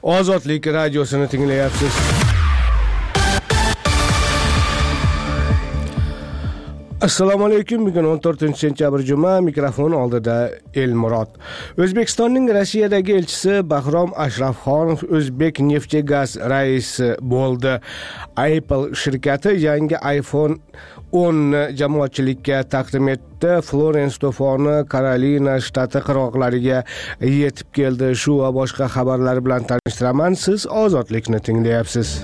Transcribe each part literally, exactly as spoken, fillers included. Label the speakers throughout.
Speaker 1: Ozodlik radiosini tinglayapsiz. Assalomu alaykum. Bugun o'n to'rtinchi sentyabr juma, mikrofon oldida Elmurod. O'zbekistonning Rossiyadagi elchisi Bahrom Ashrafxonov O'zbek Neftgaz raisi bo'ldi. Apple shirkati yangi iPhone o'n jamoatchilikka taqdim etdi. Florens to'foni Karolina shtati qirg'oqlariga yetib keldi. Shu va boshqa xabarlar bilan tanishtiraman. Siz Ozodlikni tinglayapsiz.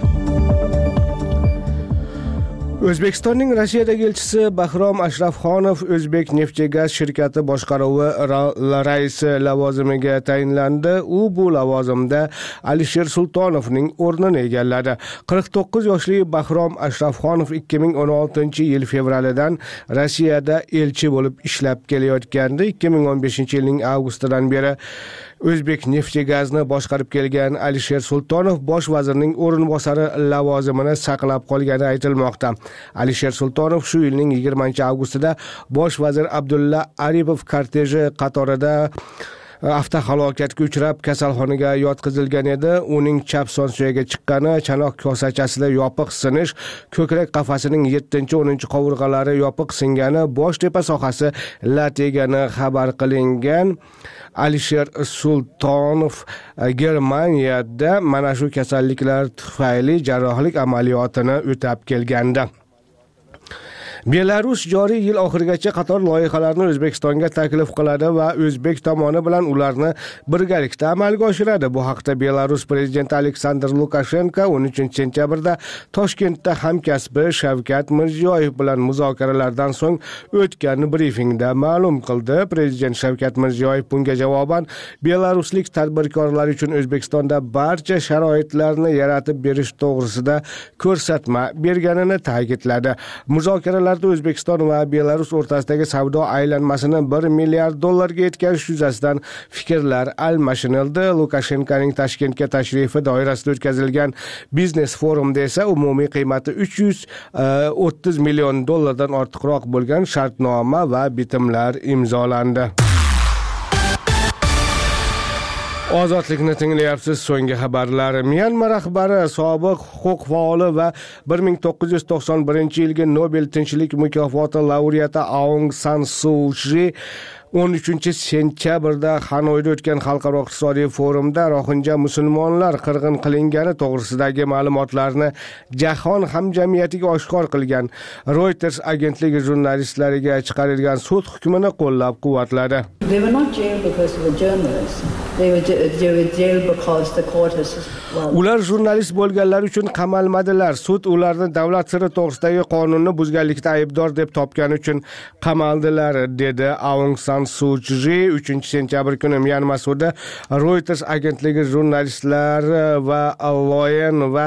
Speaker 1: O'zbekistonning Rossiyadagi elchisi Bahrom Ashrafxonov O'zbek Neftgaz shirkati boshqaruvi raisi lavozimiga tayinlandi. U bu lavozimda Alisher Sultonovning o'rnini egalladi. qirq to'qqiz yoshli Bahrom Ashrafxonov ikki ming o'n oltinchi yil fevralidan Rossiyada elchi bo'lib ishlab kelayotgandi. ikki ming o'n beshinchi yilning avgustidan beri O'zbek Neftgazni boshqarib kelgan Alisher Sultonov bosh vazirning o'rinbosari lavozimini saqlab qolgani aytilmoqda. Alisher Sultonov shu yilning yigirmanchi avgustida bosh vazir Abdulla Aripov korteji qatorida avtohalokatga uchrab kasalxonaga yotqizilgan edi. Uning chap son suyagiga chiqqani, chanoq kosachasida yopiq sinish, ko'krak qafasining yettinchi o'ninchi qovurg'alari yopiq singani, bosh tepa sohasi lat yegani xabar qilingan. Alisher Sultonov Germaniyada mana shu kasalliklar tufayli jarrohlik amaliyotini o'tab kelgandi. Belarus joriy yil oxirigacha qator loyihalarni O'zbekistonga taklif qiladi va o'zbek tomoni bilan ularni birgalikda amalga oshiradi. Bu haqda Belarus prezidenti Aleksandr Lukashenko o'n uchinchi sentyabrda Toshkentda hamkasbi Shavkat Mirziyoyev bilan muzokaralardan so'ng o'tgan brifingda ma'lum qildi. Prezident Shavkat Mirziyoyev bunga javoban belaruslik tadbirkorlar uchun O'zbekistonda barcha sharoitlarni yaratib berish to'g'risida ko'rsatma berganini ta'kidladi. Muzokaralar O'zbekiston va Belarus o'rtasidagi savdo aylanmasini bir milliard dollarga yetkazish yuzasidan fikrlar almashinildi. Lukashenkoning Toshkentga tashrifi doirasida o'tkazilgan biznes forumda esa umumiy qiymati uch yuz o'ttiz million dollardan ortiqroq bo'lgan shartnoma va bitimlar imzolandi. Ozodlikni tinglayapsiz. So'nggi xabarlar. Myanma rahbari, sobiq huquq faoli va bir ming to'qqiz yuz to'qson birinchi yilgi Nobel tinchlik mukofoti laureati Aung San Suu Kyi o'n uchinchi sentyabrda Xanoyda o'tgan xalqaro iqtisodiy forumda rohinja musulmonlar qirg'in qilingani to'g'risidagi ma'lumotlarni jahon hamjamiyatiga oshkor qilgan. Reuters agentligi jurnalistlariga chiqarilgan sud hukmini qo'llab-quvvatladi.
Speaker 2: They were not jailed because they were journalists. They were, they were jailed because the court has... Well,
Speaker 1: ular jurnalist bo'lganlar uchun qamalmadilar. Sud ularni davlat siri to'g'risidagi qonunni buzganlikda aybdor deb topgani uchun qamaldilar, dedi Aung San Suu Kyi uchinchi sentyabr kuni Myanma sudi Reuters agentligi jurnalistlari va Loyen va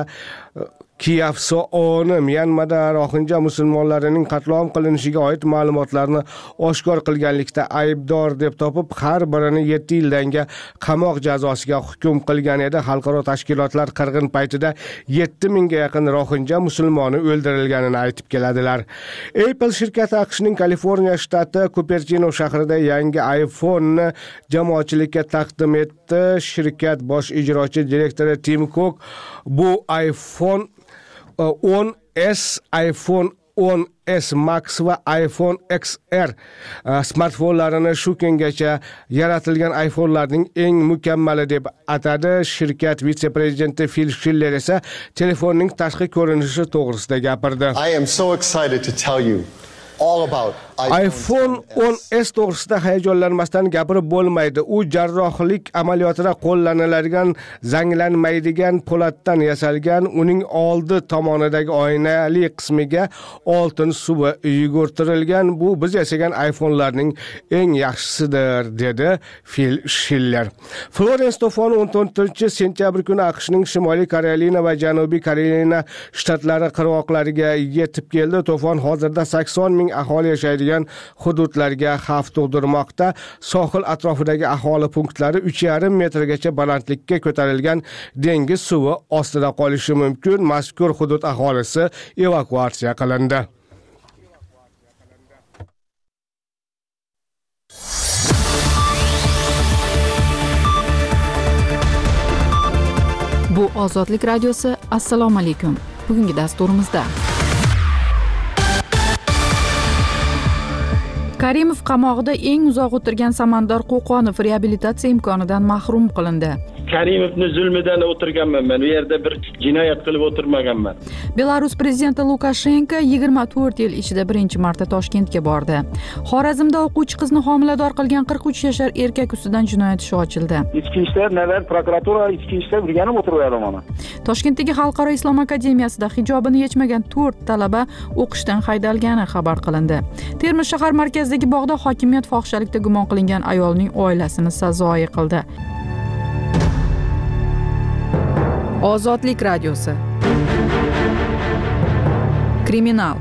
Speaker 1: Kiyavso'ni Myanmada rohinja musulmonlarining qatlom qilinishiga oid ma'lumotlarni oshkor qilganlikda aybdor deb topib, har birini yetti yildan qamoq jazosiga hukm qilgan edi. Xalqaro tashkilotlar qirg'in paytida yetti mingga yaqin rohinja musulmoni o'ldirilganini aytib keladilar. Apple shirkati AQShning Kaliforniya shtati Cupertino shahrida yangi iPhone jamoatchilikka taqdim etdi. Shirkat bosh ijrochi direktori Tim Cook bu iPhone o'n S, iPhone o'n S Max va iPhone X R smartfonlarini shu kungacha yaratilgan iPhone'larning eng mukammali deb atadi. Shirkat vitse-prezidenti Phil Schiller esa telefonning tashqi ko'rinishi to'g'risida gapirdi.
Speaker 3: I am so excited to tell you all about
Speaker 1: iPhone o'n S to'g'risida hayajonlanmasdan gapirib bo'lmaydi. U jarrohlik amaliyotida qo'llaniladigan zanglanmaydigan po'latdan yasalgan. Uning oldi tomonidagi oynali qismiga oltin suvi yugurtirilgan. Bu biz yasagan iPhone'larning eng yaxshisidir, dedi Phil Schiller. Florens to'foni o'n to'rtinchi sentyabr kuni AQShning Shimoliy Karolina va Janubiy Karolina shtatlari qirg'oqlariga yetib keldi. To'fon hozirda sakson ming aholi yashaydi hududlarga xavf tug'dirmoqda. Sohil atrofidagi aholi punktlari uch yarim metrgacha balandlikka ko'tarilgan dengiz suvi ostida qolishi mumkin. Mazkur hudud aholisi evakuatsiya qilindi.
Speaker 4: Ozodlik radiosi, assalomu alaykum. Bugungi dasturimizda Karimov qamoqda eng uzoq o'tirgan Samandor Qo'qonov reabilitatsiya imkonidan mahrum qilindi.
Speaker 5: Karimovni zulmidan o'tirganman men. U yerda bir jinoyat qilib o'tirmaganman.
Speaker 4: Belarus prezidenti Lukashenko yigirma to'rt yil ichida birinchi marta Toshkentga bordi. Xorazmda o'quvchi qizni homilador qilgan qirq uch yashar erkak ustidan jinoyat ishi ochildi.
Speaker 6: Ichki ishlar nelar, prokuratura ichki ishlar o'rganib o'tiryapti mana.
Speaker 4: Toshkentdagi Xalqaro islom akademiyasida hijobini yechmagan to'rt talaba o'qishdan haydalgani xabar qilindi. Termiz shahar markazidagi bog'da hokimiyat fohishalikda gumon qilingan ayolning oilasini sazoyi qildi. Ozodlik radiosi. Kriminal.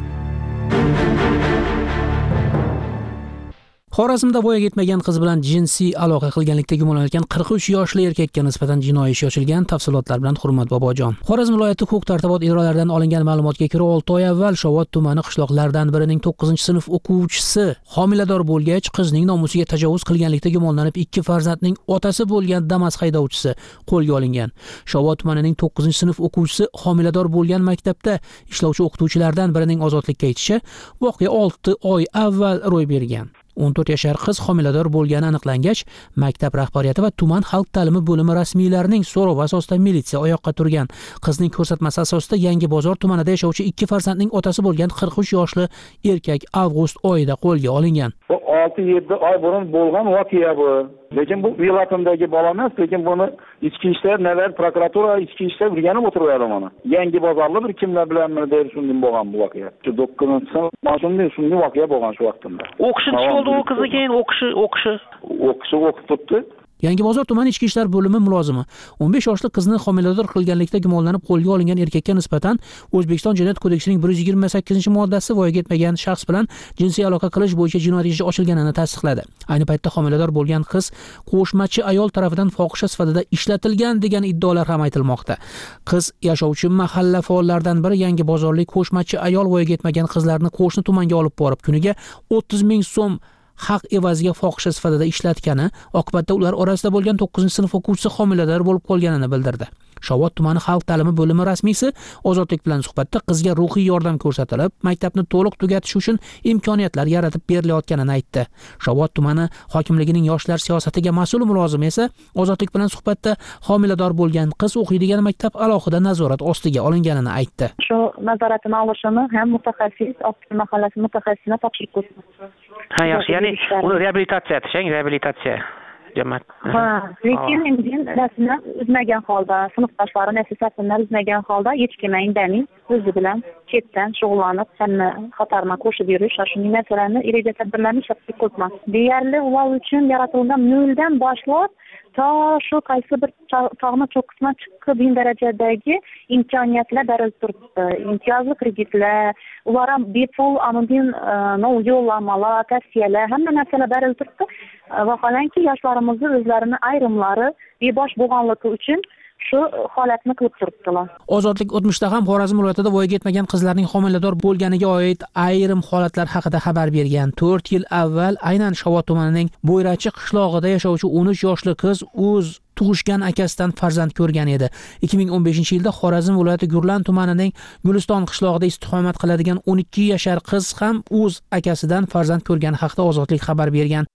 Speaker 7: Xorazmda voyaga yetmagan qiz bilan jinsiy aloqa qilganlikda gumonlanayotgan qirq uch yoshli erkakka nisbatan jinoiy ish ochilgan. Tafsilotlar bilan Hurmat Bobojon. Xorazm viloyati huquq-tartibot idoralaridan olingan ma'lumotga ko'ra, olti oy avval Shovot tumani qishloqlaridan birining to'qqizinchi sinf o'quvchisi homilador bo'lgach, qizning nomusiga tajovuz qilganlikda gumonlanib, ikki farzandning otasi bo'lgan Damas haydovchisi qo'lga olingan. Shovot tumanining to'qqizinchi sinf o'quvchisi homilador bo'lgan maktabda ishlovchi o'qituvchilardan birining ozodlikka ketishi voqea olti oy avval ro'y bergan. o'n to'rt yashar qiz homilador bo'lgani aniqlangach, maktab rahbariyati va tuman xalq ta'limi bo'limi rasmiylarining so'rovi asosida militsiya oyoqqa turgan. Qizning ko'rsatmasi asosida Yangi Bozor tumanida yashovchi ikki farzandning otasi bo'lgan qirq uch yoshli erkak avgust oyida qo'lga olingan.
Speaker 6: Bu olti yetti oy burun bo'lgan voqea bu. Lekin bu viloyatimdagi bola emas, lekin buni ichki ishlar nelar, prokuratura ichki ishlar o'rganib o'tiryapti mana. Yangi Bozorli bir kimlar bilanmi deb shunday bo'lgan bu voqea. doktorinchi sinf shunday shunday voqea bo'lgan shu vaqtda.
Speaker 8: O'qishi tushdi u qizni keyin o'qishi o'qishi
Speaker 6: o'qishi o'qib turibdi.
Speaker 7: Yangi Bozor tuman ichki ishlar bo'limi mulozimi o'n besh yoshli qizni homilador qilganlikda gumonlanib qo'lga olingan erkakka nisbatan O'zbekiston Jinoyat kodeksining bir yuz yigirma sakkizinchi moddasi voyaga yetmagan shaxs bilan jinsiy aloqa qilish bo'yicha jinoyat ishi ochilganini tasdiqladi. Ayni paytda homilador bo'lgan qiz qo'shmachi ayol tomonidan fohisha sifatida ishlatilgan degan iddaolar ham aytilmoqda. Qiz yashovchi mahalla faollaridan biri Yangi Bozorlik qo'shmachi ayol voyaga yetmagan qizlarni qo'shni tumanga olib borib, kuniga o'ttiz ming so'm haq evaziga fohisha sifatida ishlatgani, oqibatda ular orasida bo'lgan to'qqizinchi sinf o'quvchisi homilador bo'lib qolganini bildirdi. Shovot tumani xalq ta'limi bo'limi rasmiysi Ozodlik bilan suhbatda qizga ruhiy yordam ko'rsatilib, maktabni to'liq tugatish uchun imkoniyatlar yaratib berilayotganini aytdi. Shovot tumani hokimligining yoshlar siyosatiga mas'ul mulozimi esa Ozodlik bilan suhbatda homilador bo'lgan qiz o'qiydigan maktab alohida nazorat ostiga olinganini aytdi.
Speaker 9: Shu nazoratni olishini ham mutaxassis, Oqsuv mahallasi mutaxassisina topshirib qo'ydi.
Speaker 8: Ha, yaxshi, ya'ni uni reabilitatsiya etishing, reabilitatsiya.
Speaker 9: Ha, lekin endi rasmni uzmagan holda, sinfdoshlarini asosatini uzmagan holda hech kimga indamay, o'zi bilan chetdan shug'ullanib, sanni xatarma qo'shib yurish, shunday narsalarni iroda tadbirlarni ishlab qo'yman. Deyarli ular uchun yaratilgan noldan boshlab to shu qaysi bir tog'ni cho'qqisidan chiqib darajadagi imkoniyatlar darajada turibdi. Imtiyozli kreditlar, ular ham bepul anonim yo'llanmalar, tavsiyalar, hamma narsalar darajada turibdi. Vaholanki yoshlarimizni o'zlarini ayrimlari bebosh bo'lganligi uchun shu holatni qilib turibdilar.
Speaker 7: Ozodlik o'tmishda ham Xorazm viloyatida voyaga yetmagan qizlarning homilador bo'lganiga oid ayrim holatlar haqida xabar bergan. to'rt yil avval aynan Shovot tumanining Bo'yrachi qishlog'ida yashovchi o'n uch yoshli qiz o'z tug'ishgan akasidan farzand ko'rgan edi. ikki ming o'n beshinchi yilda Xorazm viloyati Gurlan tumanining Guliston qishlog'ida istiqomat qiladigan o'n ikki yashar qiz ham o'z akasidan farzand ko'rgani haqida Ozodlik xabar bergan.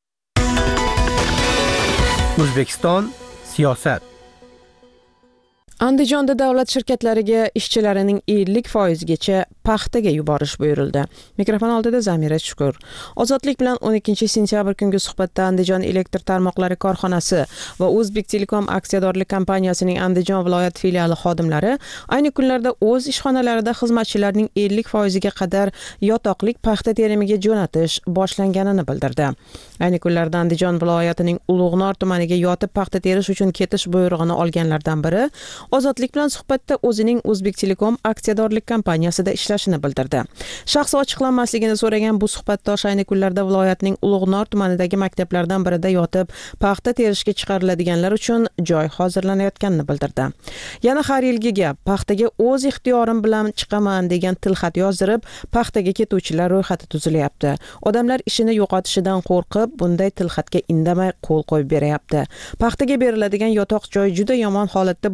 Speaker 1: O'zbekiston siyosat.
Speaker 10: Andijonda davlat shirkatlariga ishchilarining ellik foizigacha paxtaga yuborish buyurildi. Mikrofon oldida Zamira Shukur. Ozodlik bilan o'n ikkinchi sentyabr kungi suhbatda Andijon elektr tarmoqlari korxonasi va O'zbek Telekom aksiyadorlik kompaniyasining Andijon viloyat filiali xodimlari ayni kunlarda o'z ishxonalarida xizmatchilarning ellik foiziga qadar yotoqlik paxta terimiga jo'natish boshlanganini bildirdi. Ayni kunlarda Andijon viloyatining Ulug'nor tumaniga yotib paxta terish uchun ketish buyrug'ini olganlardan biri Ozodlik bilan suhbatda o'zining O'zbek Telekom aksiyadorlik kompaniyasida ishlashini bildirdi. Shaxsi ochiqlanmasligini so'ragan bu suhbatdosh ayni kunlarda viloyatning Ulug'nor tumanidagi maktablardan birida yotib paxta terishga chiqariladiganlar uchun joy hozirlanayotganini bildirdi. Yana har yilgi gap, paxtaga o'z ixtiyorim bilan chiqaman degan tilxat yozdirib, paxtaga ketuvchilar ro'yxati tuzilyapti. Odamlar ishini yo'qotishidan qo'rqib, bunday tilxatga indamay qo'l qo'yib beryapti. Paxtaga beriladigan yotoq joy juda yomon holatda bo'lgani uchun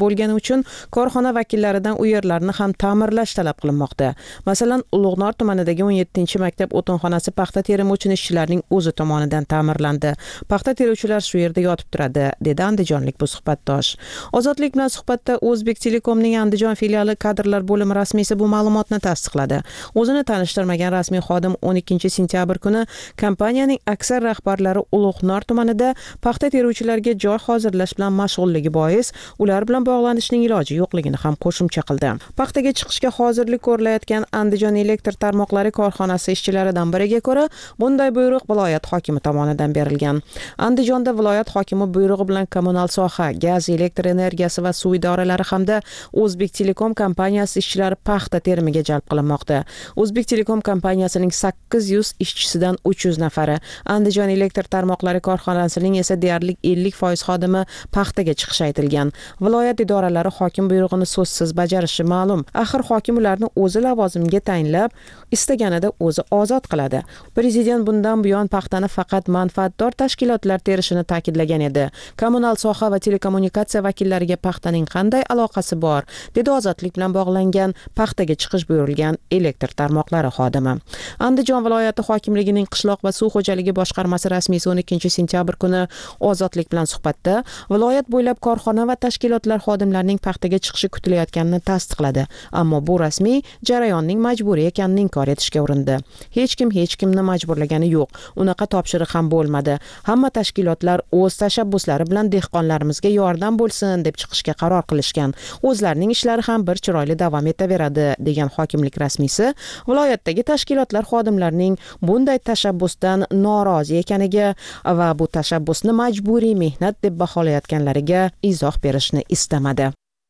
Speaker 10: uchun korxona vakillaridan u yerlarni ham ta'mirlash talab qilinmoqda. Masalan, Ulug'nor tumanidagi o'n yettinchi maktab o'tinxonasi paxta terimi uchun ishchilarning o'zi tomonidan ta'mirlandi. Paxta teruvchilar shu yerda yotib turadi, dedi andijonlik bu suhbatdosh. Ozodlik bilan suhbatda O'zbek Telekomning Andijon filiali kadrlar bo'limi rasmiysi bu ma'lumotni tasdiqladi. O'zini tanishtirmagan rasmiy xodim o'n ikkinchi sentyabr kuni kompaniyaning aksar rahbarlari Ulug'nor tumanida paxta teruvchilarga joy hozirlash bilan mashg'ulligi bois ular bilan bog'lanishning iloji yo'qligini ham qo'shimcha qildi. Paxtaga chiqishga hozirlik ko'rilayotgan Andijon elektr tarmoqlari korxonasi ishchilaridan biriga ko'ra, bunday buyruq viloyat hokimi tomonidan berilgan. Andijonda viloyat hokimi buyrug'i bilan kommunal soha, gaz, elektr energiyasi va suv idoralari hamda O'zbek Telekom kompaniyasi ishchilari paxta terimiga jalb qilinmoqda. O'zbek Telekom kompaniyasining sakkiz yuz ishchisidan uch yuz nafari, Andijon elektr tarmoqlari korxonasining esa deyarli ellik foiz xodimi paxtaga chiqishi aytilgan. Viloyat idoralari hokim buyrug'ini so'zsiz bajarishi ma'lum. Axir hokim ularni o'zi lavozimiga tayinlab, istaganida o'zi ozod qiladi. Prezident bundan buyon paxtani faqat manfaatdor tashkilotlar terishini ta'kidlagan edi. Kommunal soha va telekommunikatsiya vakillariga paxtaning qanday aloqasi bor, dedi ozodlik bilan bog'langan paxtaga chiqish buyurilgan elektr tarmoqlari xodimi. Andijon viloyati hokimligining qishloq va suv xo'jaligi boshqarmasi rasmiysi o'n ikkinchi sentyabr kuni ozodlik bilan suhbatda viloyat bo'ylab korxona va tashkilotlar xodimlarining paxtaga chiqishi kutilayotganini tasdiqladi. Ammo bu rasmiy jarayonning majburiy ekanini inkor etishga urindi. Hech kim hech kimni majburlagani yo'q. Unaqa topshiriq ham bo'lmadi. Hamma tashkilotlar o'z tashabbuslari bilan dehqonlarimizga yordam bo'lsin deb chiqishga qaror qilishgan. O'zlarining ishlari ham bir chiroyli davom etaveradi, degan hokimlik rasmiysi viloyatdagi tashkilotlar xodimlarining bunday tashabbusdan norozi ekaniga va bu tashabbusni majburiy mehnat deb baholayotganlariga izoh berishni istamadi.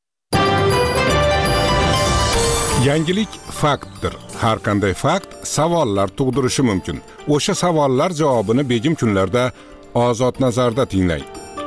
Speaker 11: Yangilik faktdir. Har qanday fakt savollar tug'dirishi mumkin. O'sha savollar javobini begim kunlarda Ozod nazarda tinglang.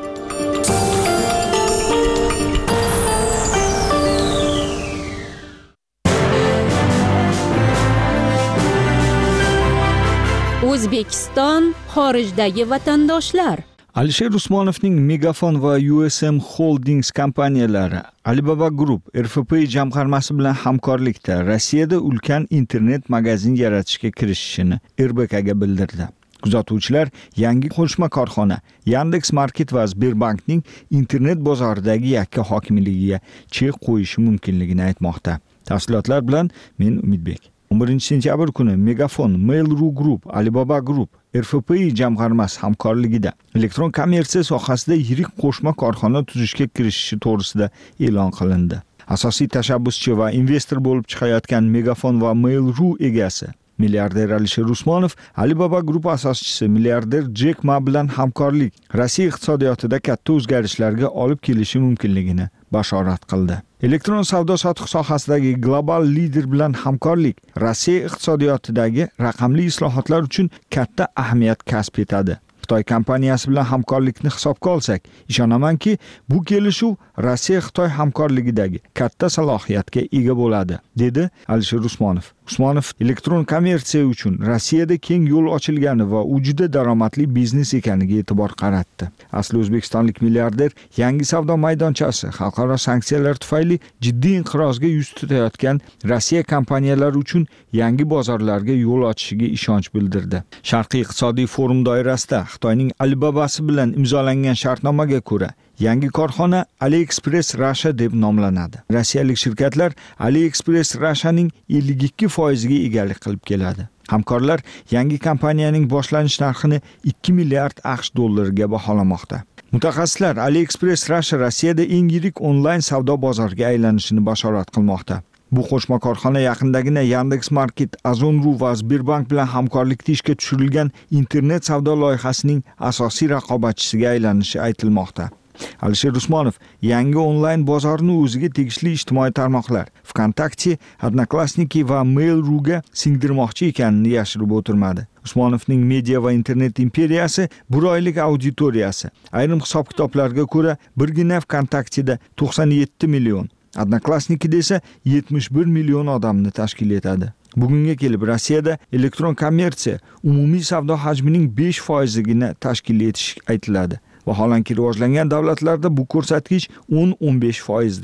Speaker 12: O'zbekiston xorijdagi vatandoshlar.
Speaker 13: Alisher Usmonovning Megafon va U S M Holdings kompaniyalari Alibaba Group R F P jamg'armasi bilan hamkorlikda Rossiyada ulkan internet magazin yaratishga kirishishini R B K ga bildirdi. Kuzatuvchilar yangi qo'shma korxona Yandex Market va Sberbankning internet bozoridagi yakka hokimligiga chek qo'yishi mumkinligini aytmoqda. Tafsilotlar bilan men Umidbek. o'n birinchi sentyabr kuni Megafon, Mail.ru Group, Alibaba Group, R F P jamg'armasi hamkorligida elektron kommersiya sohasida yirik qo'shma korxona tuzishga kirishishi to'g'risida e'lon qilindi. Asosiy tashabbuschi va investor bo'lib chiqayotgan Megafon va Mail.ru egasi milliarder Alisher Usmonov Alibaba Group asoschisi milliarder Jack Ma bilan hamkorlik Rossiya iqtisodiyotida katta o'zgarishlarga olib kelishi mumkinligini bashorat qildi. Elektron savdo sotiq sohasidagi global lider bilan hamkorlik Rossiya iqtisodiyotidagi raqamli islohotlar uchun katta ahamiyat kasb etadi. Xitoy kompaniyasi bilan hamkorlikni hisobga olsak, ishonamanki, bu kelishuv Rossiya-Xitoy hamkorligidagi katta salohiyatga ega bo'ladi, dedi Alisher Usmonov. Usmonov elektron kommersiya uchun Rossiyada keng yo'l ochilgani va u juda daromadli biznes ekaniga e'tibor qaratdi. Asli o'zbekistonlik milliarder yangi savdo maydonchasi xalqaro sanksiyalar tufayli jiddiy inqirozga yuz tutayotgan Rossiya kompaniyalari uchun yangi bozorlarga yo'l ochishiga ishonch bildirdi. Sharqiy iqtisodiy forum doirasida Xitoyning Alibabasi bilan imzolangan shartnomaga ko'ra yangi korxona AliExpress Russia deb nomlanadi. Rossiyalik shirkatlar AliExpress Russianing ellik ikki foiziga egalik qilib keladi. Hamkorlar yangi kompaniyaning boshlanish narxini ikki milliard AQSh dollariga baholamoqda. Mutaxassislar AliExpress Russia Rossiyada eng yirik onlayn savdo bozoriga aylanishini bashorat qilmoqda. Bu qo'shma korxona yaqindagina Yandex Market, Ozon.ru va Sberbank bilan hamkorlikda ishga tushirilgan internet savdo loyihasining asosiy raqobatchisiga aylanishi aytilmoqda. Alisher Usmonov yangi onlayn bozorni o'ziga tegishli ijtimoiy tarmoqlar VKontakte, Odnoklassniki va Mail.ru ga singdirmoqchi ekanini yashirib o'tirmadi. Usmonovning media va internet imperiyasi bir oylik auditoriyasi ayrim hisob-kitoblarga ko'ra birgina VKontakteda to'qson yetti million, Odnoklassnikida esa yetmish bir million odamni tashkil etadi. Bugunga kelib Rossiyada elektron kommersiya umumiy savdo hajmining besh foizigina tashkil etish aytiladi. Vaholanki rivojlangan davlatlarda bu ko'rsatkich o'n o'n besh foizdir.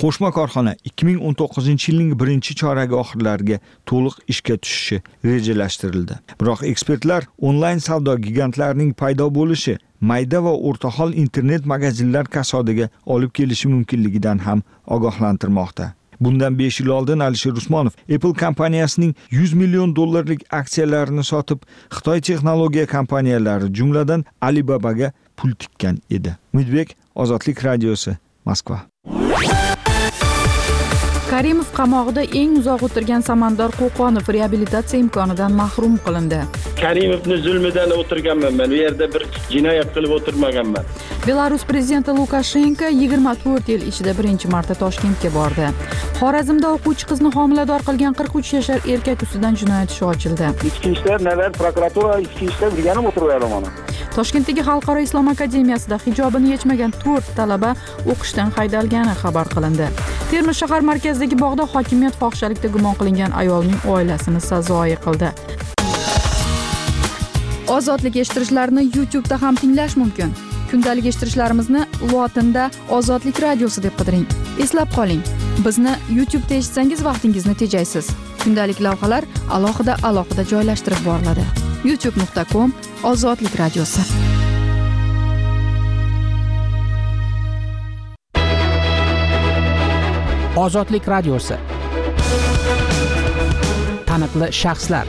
Speaker 13: Qo'shma korxona ikki ming o'n to'qqizinchi yilning birinchi choragi oxirlariga to'liq ishga tushishi rejalashtirildi. Biroq ekspertlar onlayn savdo gigantlarining paydo bo'lishi mayda va o'rtahol internet magazinlar kasodiga olib kelishi mumkinligidan ham ogohlantirmoqda. Bundan besh yil oldin Alisher Usmonov Apple kompaniyasining yuz million dollarlik aksiyalarini sotib, Xitoy texnologiya kompaniyalari, jumladan Alibabaga pul tikkan edi. Umidbek, Ozodlik radiosi, Moskva.
Speaker 4: Karimov qamoqda eng uzoq o'tirgan Samandar Qo'qonov reabilitatsiya imkonidan mahrum qilindi.
Speaker 5: Karimovning zulmidan o'tirganman men. U yerda bir jinoyat qilib o'tirmaganman.
Speaker 4: Belarus prezidenti Lukashenko yigirma to'rt yil ichida birinchi marta Toshkentga bordi. Xorazmda o'quvchi qizni homilador qilgan qirq uch yashar erkak ustidan jinoyat ishi ochildi.
Speaker 6: Ichki ishlar, navbat prokuratura ichki ishlar birgalikda o'tirib mana.
Speaker 4: Toshkentdagi Xalqaro islom akademiyasida hijobini yechmagan to'rt talaba o'qishdan haydalgani xabar qilindi. Termiz shahar markazidagi bog'da hokimiyat fohishalikda gumon qilingan ayolning oilasini sazoyi qildi. Ozodlik eshittirishlarni YouTube'da ham tinglash mumkin. Kundalik eshittirishlarimizni lotinda Ozodlik radiosi deb qidiring. Eslab qoling, bizni YouTube'da eshitsangiz vaqtingizni tejaysiz. Kundalik lavhalar alohida alohida joylashtirib boriladi. youtube nuqta com Ozodlik radiosi.
Speaker 7: Ozodlik radiosi. Taniqli shaxslar.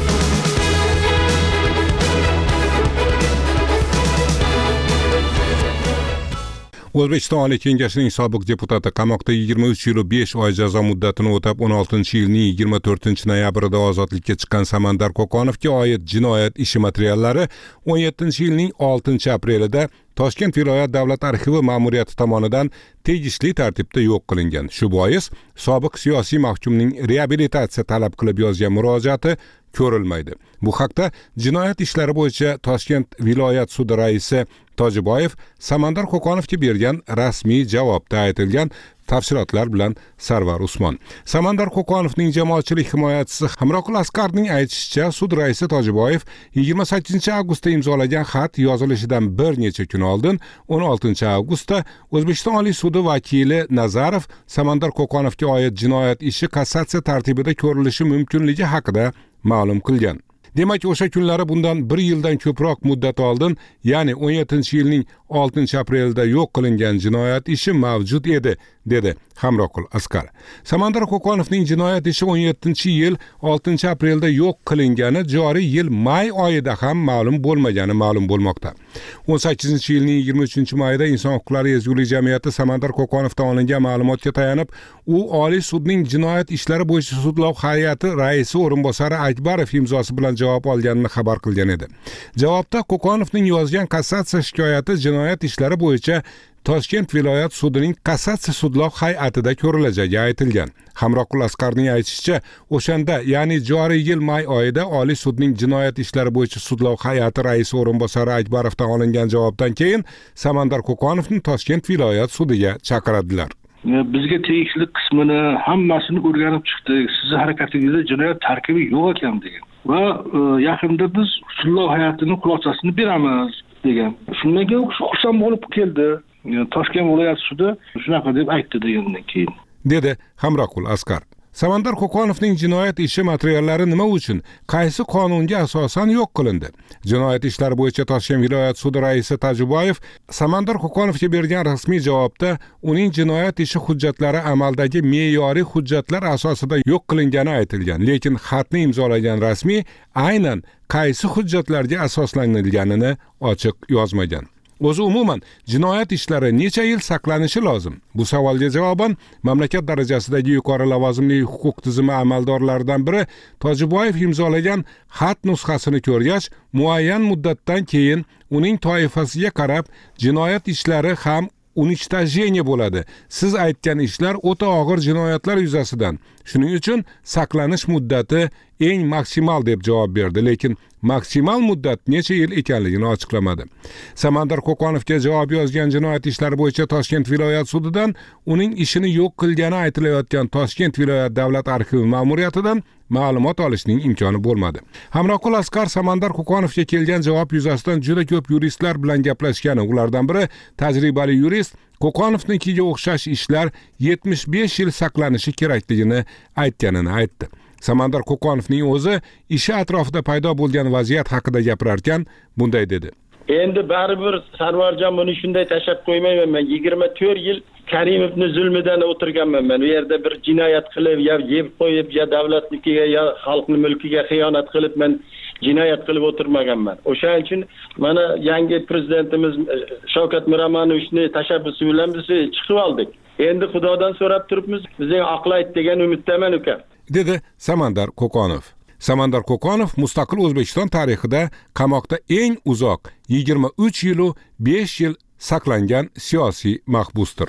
Speaker 11: O'zbekiston Oliy Kengashining sobiq deputati qamoqda yigirma uch yil besh oy jazo muddatini o'tab o'n oltinchi yilning yigirma to'rtinchi noyabrida ozodlikka chiqqan Samandar Qo'qonovga oid jinoyat ishi materiallari o'n yettinchi yilning oltinchi aprelida Toshkent viloyat davlat arxivi ma'muriyati tomonidan tegishli tartibda yo'q qilingan. Shu bois sobiq siyosiy mahkumning reabilitatsiya talab qilib yozgan murojaati ko'rilmaydi. Bu haqda jinoyat ishlari bo'yicha Toshkent viloyat sudi raisi Tojiboyev Samandar Qo'qonovga bergan rasmiy javobda aytilgan. Tafsilotlar bilan Sarvar Usmon. Samandar Qo'qonovning jamoatchilik himoyachisi Hamroqul Asqarning aytishicha, sud raisi Tojiboyev yigirma sakkizinchi avgustda imzolagan xat yozilishidan bir necha kun oldin o'n oltinchi avgustda O'zbekiston Oliy sudi vakili Nazarov Samandar Qo'qonovga oid jinoyat ishi kassatsiya tartibida ko'rilishi mumkinligi haqida ma'lum qilgan. Demak, o'sha kunlari bundan bir yildan ko'proq muddat oldin, ya'ni o'n yettinchi yilning oltinchi aprelida yo'q qilingan jinoyat ishi mavjud edi, dedi Hamroqul Asqar. Samandar Qo'qonovning jinoyat ishi o'n yettinchi yil oltinchi aprelda yo'q qilingani joriy yil may oyida ham ma'lum bo'lmagani ma'lum bo'lmoqda. o'n sakkizinchi yilning yigirma uchinchi mayida Inson huquqlari ezgulik jamiyati Samandar Qo'qonovdan olingan ma'lumotga tayanib, u Oliy sudning jinoyat ishlari bo'yicha sudlov hay'ati raisi o'rinbosari Akbarov imzosi bilan javob olganini xabar qilgan edi. Javobda Qo'qonovning yozgan kassatsiya shikoyati jinoyat ishlari bo'yicha Toshkent viloyat sudining kassatsiya sudlov hay'atida ko'rilajagi aytilgan. Hamroqul Asqarning aytishicha, o'shanda, ya'ni joriy yil may oyida Oliy sudning jinoyat ishlari bo'yicha sudlov hay'ati raisi o'rinbosari Akbarovdan olingan javobdan keyin Samandar Qo'qonovni Toshkent viloyat sudiga chaqiradilar.
Speaker 14: Bizga tegishli qismini hammasini o'rganib chiqdik. Sizning harakatingizda jinoyat tarkibi yo'q ekan degan. Va yaqinda biz sudlov hay'atining xulosasini beramiz degan. Shundan keyin xursand bo'lib keldi. Toshkent viloyat sudi shunaqa deb aytdi degandan keyin,
Speaker 11: dedi Hamroqul Asqar. Samandar Qo'qonovning jinoyat ishi materiallari nima uchun, qaysi qonunga asosan yo'q qilindi? Jinoyat ishlari bo'yicha Toshkent viloyat sudi raisi Tojiboyev Samandar Qo'qonovga bergan rasmiy javobda uning jinoyat ishi hujjatlari amaldagi me'yoriy hujjatlar asosida yo'q qilingani aytilgan, lekin xatni imzolagan rasmiy aynan qaysi hujjatlarga asoslanganini ochiq yozmagan. O'zi umuman jinoyat ishlari necha yil saqlanishi lozim? Bu savolga javoban mamlakat darajasidagi yuqori lavozimli huquq tizimi amaldorlaridan biri Tojiboyev imzolagan xat nusxasini ko'rgach, muayyan muddatdan keyin uning toifasiga qarab jinoyat ishlari ham unичтожение bo'ladi. Siz aytgan ishlar o'ta og'ir jinoyatlar yuzasidan. Shuning uchun saqlanish muddati eng maksimal deb javob berdi, lekin maksimal muddat necha yil ekanligini ochiqlamadi. Samandar Qo'qonovga javob yozgan jinoyat ishlari bo'yicha Toshkent viloyat sudidan uning ishini yo'q qilgani aytilayotgan Toshkent viloyat davlat arxivi ma'muriyatidan ma'lumot olishning imkoni bo'lmadi. Hamroqul Asqar Samandar Qo'qonovga kelgan javob yuzasidan juda ko'p yuristlar bilan gaplashgan. Ulardan biri tajribali yurist Qo'qonovnikiga o'xshash ishlar yetmish besh yil saqlanishi kerakligini aytganini aytdi. Samandar Qo'qonovning o'zi ishi atrofida paydo bo'lgan vaziyat haqida gapirarkan, bunday dedi.
Speaker 5: Endi baribir Sarvarjon buni shunday tashab qo'ymayman. Men yigirma to'rt yil Karimovning zulmidan o'tirganman. Men u yerda bir jinoyat qilib, yo yeb qo'yib, yo davlatnikiga, yo xalqning mulkiga xiyonat qilib men jinoyat qilib o'tirmaganman. O'shaning uchun mana yangi prezidentimiz Shavkat Miromonovichning tashabbusi bilan biz chiqib oldik. Endi Xudodan so'rab turibmiz, bizning aqlayt degan umiddaman uka,
Speaker 11: dedi Samandar Qo'qonov. Samandar Qo'qonov mustaqil O'zbekiston tarixida qamoqda eng uzoq yigirma uch yil u besh yil saqlangan siyosiy mahbusdir.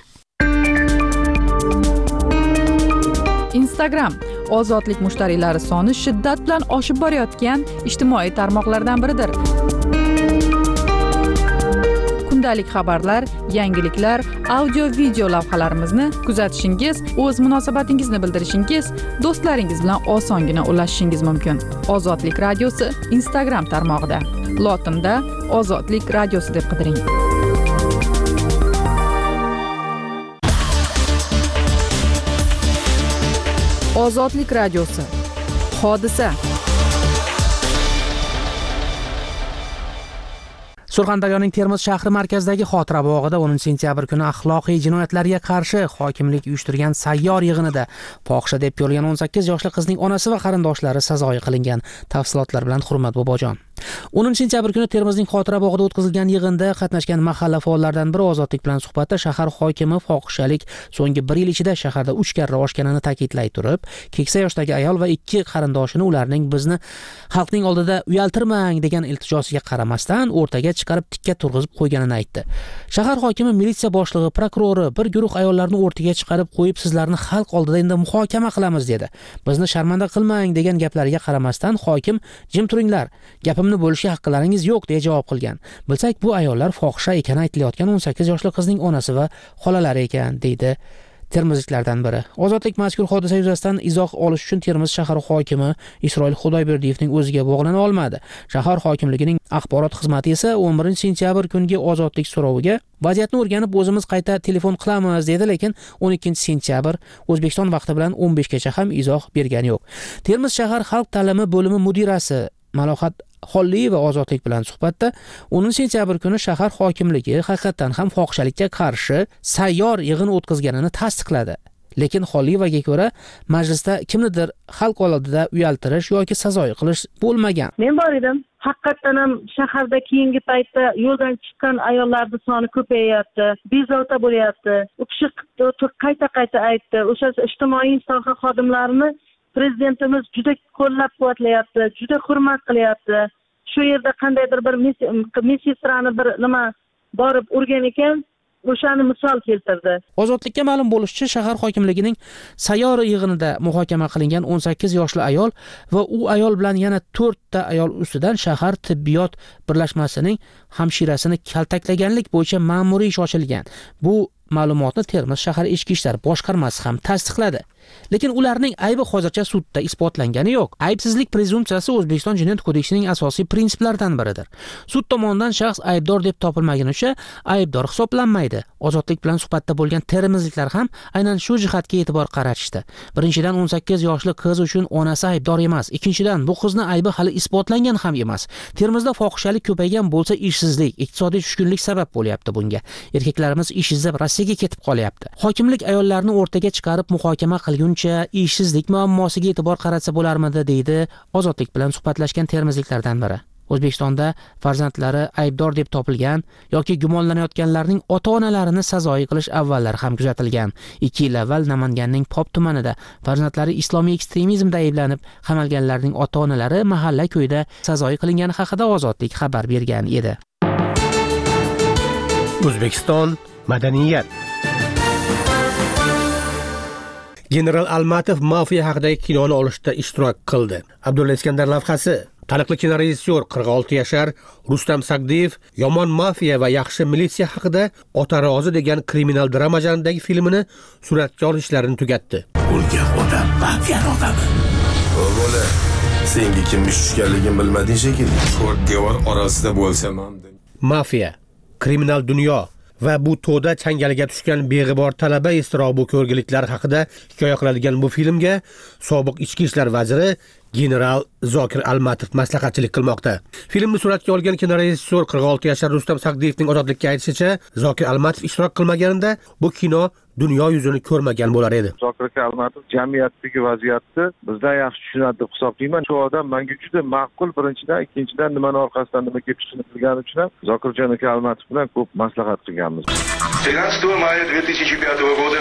Speaker 4: Instagram ozodlik mushtariylari soni shiddat bilan oshib borayotgan ijtimoiy tarmoqlardan biridir. Kundalik xabarlar, yangiliklar, audio-video lavhalarimizni kuzatishingiz, o'z munosabatingizni bildirishingiz, do'stlaringiz bilan osongina ulashishingiz mumkin. Ozodlik radiosi Instagram tarmog'ida. Lotinda Ozodlik radiosi deb qidiring. Ozodlik radiosi. Hodisa.
Speaker 7: Surxondaryoning Termiz shahri markazidagi Xotira bog'ida o'ninchi sentyabr kuni axloqiy jinoyatlarga qarshi hokimlik uyushtirgan sayyor yig'inida fohisha deb ko'rilgan o'n sakkiz yoshli qizning onasi va qarindoshlari sazoyi qilingan. Tafsilotlar bilan Hurmat Bobojon. o'ninchi sentyabr kuni Termizning Xotira bog'ida o'tkazilgan yig'inda qatnashgan mahalla faollaridan biri Ozodlik bilan suhbatda shahar hokimi fohishalik so'nggi bir yil ichida shaharda uch karra oshganini ta'kidlay turib, keksa yoshdagi ayol va ikki qarindoshini ularning bizni xalqning oldida uyaltirmang degan iltijosiga qaramasdan o'rtaga chiqarib tikka turg'izib qo'yganini aytdi. Shahar hokimi, militsiya boshlig'i, prokurori bir guruh ayollarni o'rtaga chiqarib qo'yib, sizlarni xalq oldida endi muhokama qilamiz dedi. Bizni sharmanda qilmang degan gaplariga qaramasdan hokim jim turinglar, gapimni bo'lishga haqqlaringiz yo'q deya javob qilgan. Bilsak, bu ayollar fohisha ekani aytilayotgan o'n sakkiz yoshli qizning onasi va xolalari ekan, deydi termizliklardan biri. Ozodlik mazkur hodisa yuzasidan izoh olish uchun Termiz shahar hokimi Isroil Xudoyberdiyevning o'ziga bog'lana olmadi. Shahar hokimligining axborot xizmati esa o'n birinchi sentyabr kungi ozodlik so'roviga vaziyatni o'rganib o'zimiz qayta telefon qilamiz dedi, lekin o'n ikkinchi sentyabr O'zbekiston vaqti bilan o'n besh gacha ham izoh bergani yo'q. Termiz shahar xalq ta'limi bo'limi mudirasi Malohat Xolliyeva Ozodlik bilan suhbatda o'ninchi sentyabr kuni shahar hokimligi haqiqatan ham fohishalikka qarshi sayyor yig'in o'tkazganini tasdiqladi. Lekin Xolliyevaga ko'ra majlisda kimnidir xalq oldida uyaltirish yoki sazoyi qilish bo'lmagan.
Speaker 15: Men bor edim. Haqiqatan ham shaharda keyingi paytda yo'ldan chiqqan ayollarning soni ko'payyapti, bezovta bo'lyapti. U kishi qayta-qayta aytdi. O'sha ijtimoiy soha xodimlarini prezidentimiz juda qo'llab-quvvatlayapti, juda hurmat qilyapti. Shu yerda qandaydir bir missiyalarni bir nima borib urgan ekan, o'shani misol keltirdi.
Speaker 7: Ozodlikka ma'lum bo'lishicha, shahar hokimligining sayyor yig'inida muhokama qilingan o'n sakkiz yoshli ayol va u ayol bilan yana to'rt ta ayol ustidan shahar tibbiyot birlashmasining hamshirasini kaltaklaganlik bo'yicha ma'muriy ish ochilgan. Bu ma'lumotni Termiz shahar ichki ishlar boshqarmasi ham tasdiqladi. Lekin ularning aybi hozircha sudda isbotlangani yo'q. Aybsizlik prezumpsiyasi O'zbekiston Jinoyat kodeksining asosiy prinsiplaridan biridir. Sud tomonidan shaxs aybdor deb topilmagunicha aybdor hisoblanmaydi. Ozodlik bilan suhbatda bo'lgan termizliklar ham aynan shu jihatga e'tibor qaratishdi. Birinchidan, o'n sakkiz yoshli qiz uchun onasi aybdor emas. Ikkinchidan, bu qizni aybi hali isbotlangan ham emas. Termizda fohishalik ko'paygan bo'lsa, ishsizlik, iqtisodiy tushkunlik sabab bo'lyapti bunga. Erkaklarimiz ish izlab Rossiyaga ketib qolyapti. Hokimlik ayollarni o'rtaga chiqarib muhokama qilguncha ishsizlik muammosiga e'tibor qaratsa bo'larmidi, deydi Ozodlik bilan suhbatlashgan termizliklardan biri. O'zbekistonda farzandlari aybdor deb topilgan yoki gumonlanayotganlarning ota-onalarini sazoyi qilish avvallari ham kuzatilgan. ikki yil avval Namanganning Pop tumanida farzandlari islomiy ekstremizmda ayblanib qamalganlarning ota-onalari mahalla ko'yda sazoyi qilingani haqida Ozodlik xabar bergan edi.
Speaker 16: O'zbekiston madaniyat. General Almatov mafiya haqidagi kinoni olishda ishtirok qildi. Abdulla Iskandar lavhasi. Taniqli kinorejissyor qirq olti yashar Rustam Sagdiyev Yomon mafiya va yaxshi militsiya haqida Ota rozi degan kriminal drama janridagi filmini suratga olish ishlarini tugatdi.
Speaker 17: O'lgan odam mafiya odami. bola, senga kimni tushganligini bilmading shekilli. To'rt devor orasida bo'lsam ham.
Speaker 16: Mafiya, kriminal dunyo va bu to'da changaliga tushgan beg'ibor talaba iztirobi ko'rgiliklar haqida hikoya qiladigan bu filmga sobiq ichki ishlar vaziri general Zokir Almatov maslahatchilik qilmoqda. Filmni suratga olgan kinorejissyor qirq olti yashar Rustam Sagdiyevning ozodlikka aytishicha, Zokir Almatov ishtirok qilmaganida bu kino dunyo yuzini ko'rmagan bo'lar edi.
Speaker 18: Zokir Almatov jamiyatdagi vaziyatni bizdan yaxshi tushunadi deb hisoblayman. Shu odam menga juda ma'qul, birinchidan, ikkinchidan nimani orqasidan nima kelib chiqishini bilgani uchun ham Zokirjon aka Almatov bilan ko'p maslahat qilganmiz.
Speaker 17: тринадцатого мая две тысячи пятого года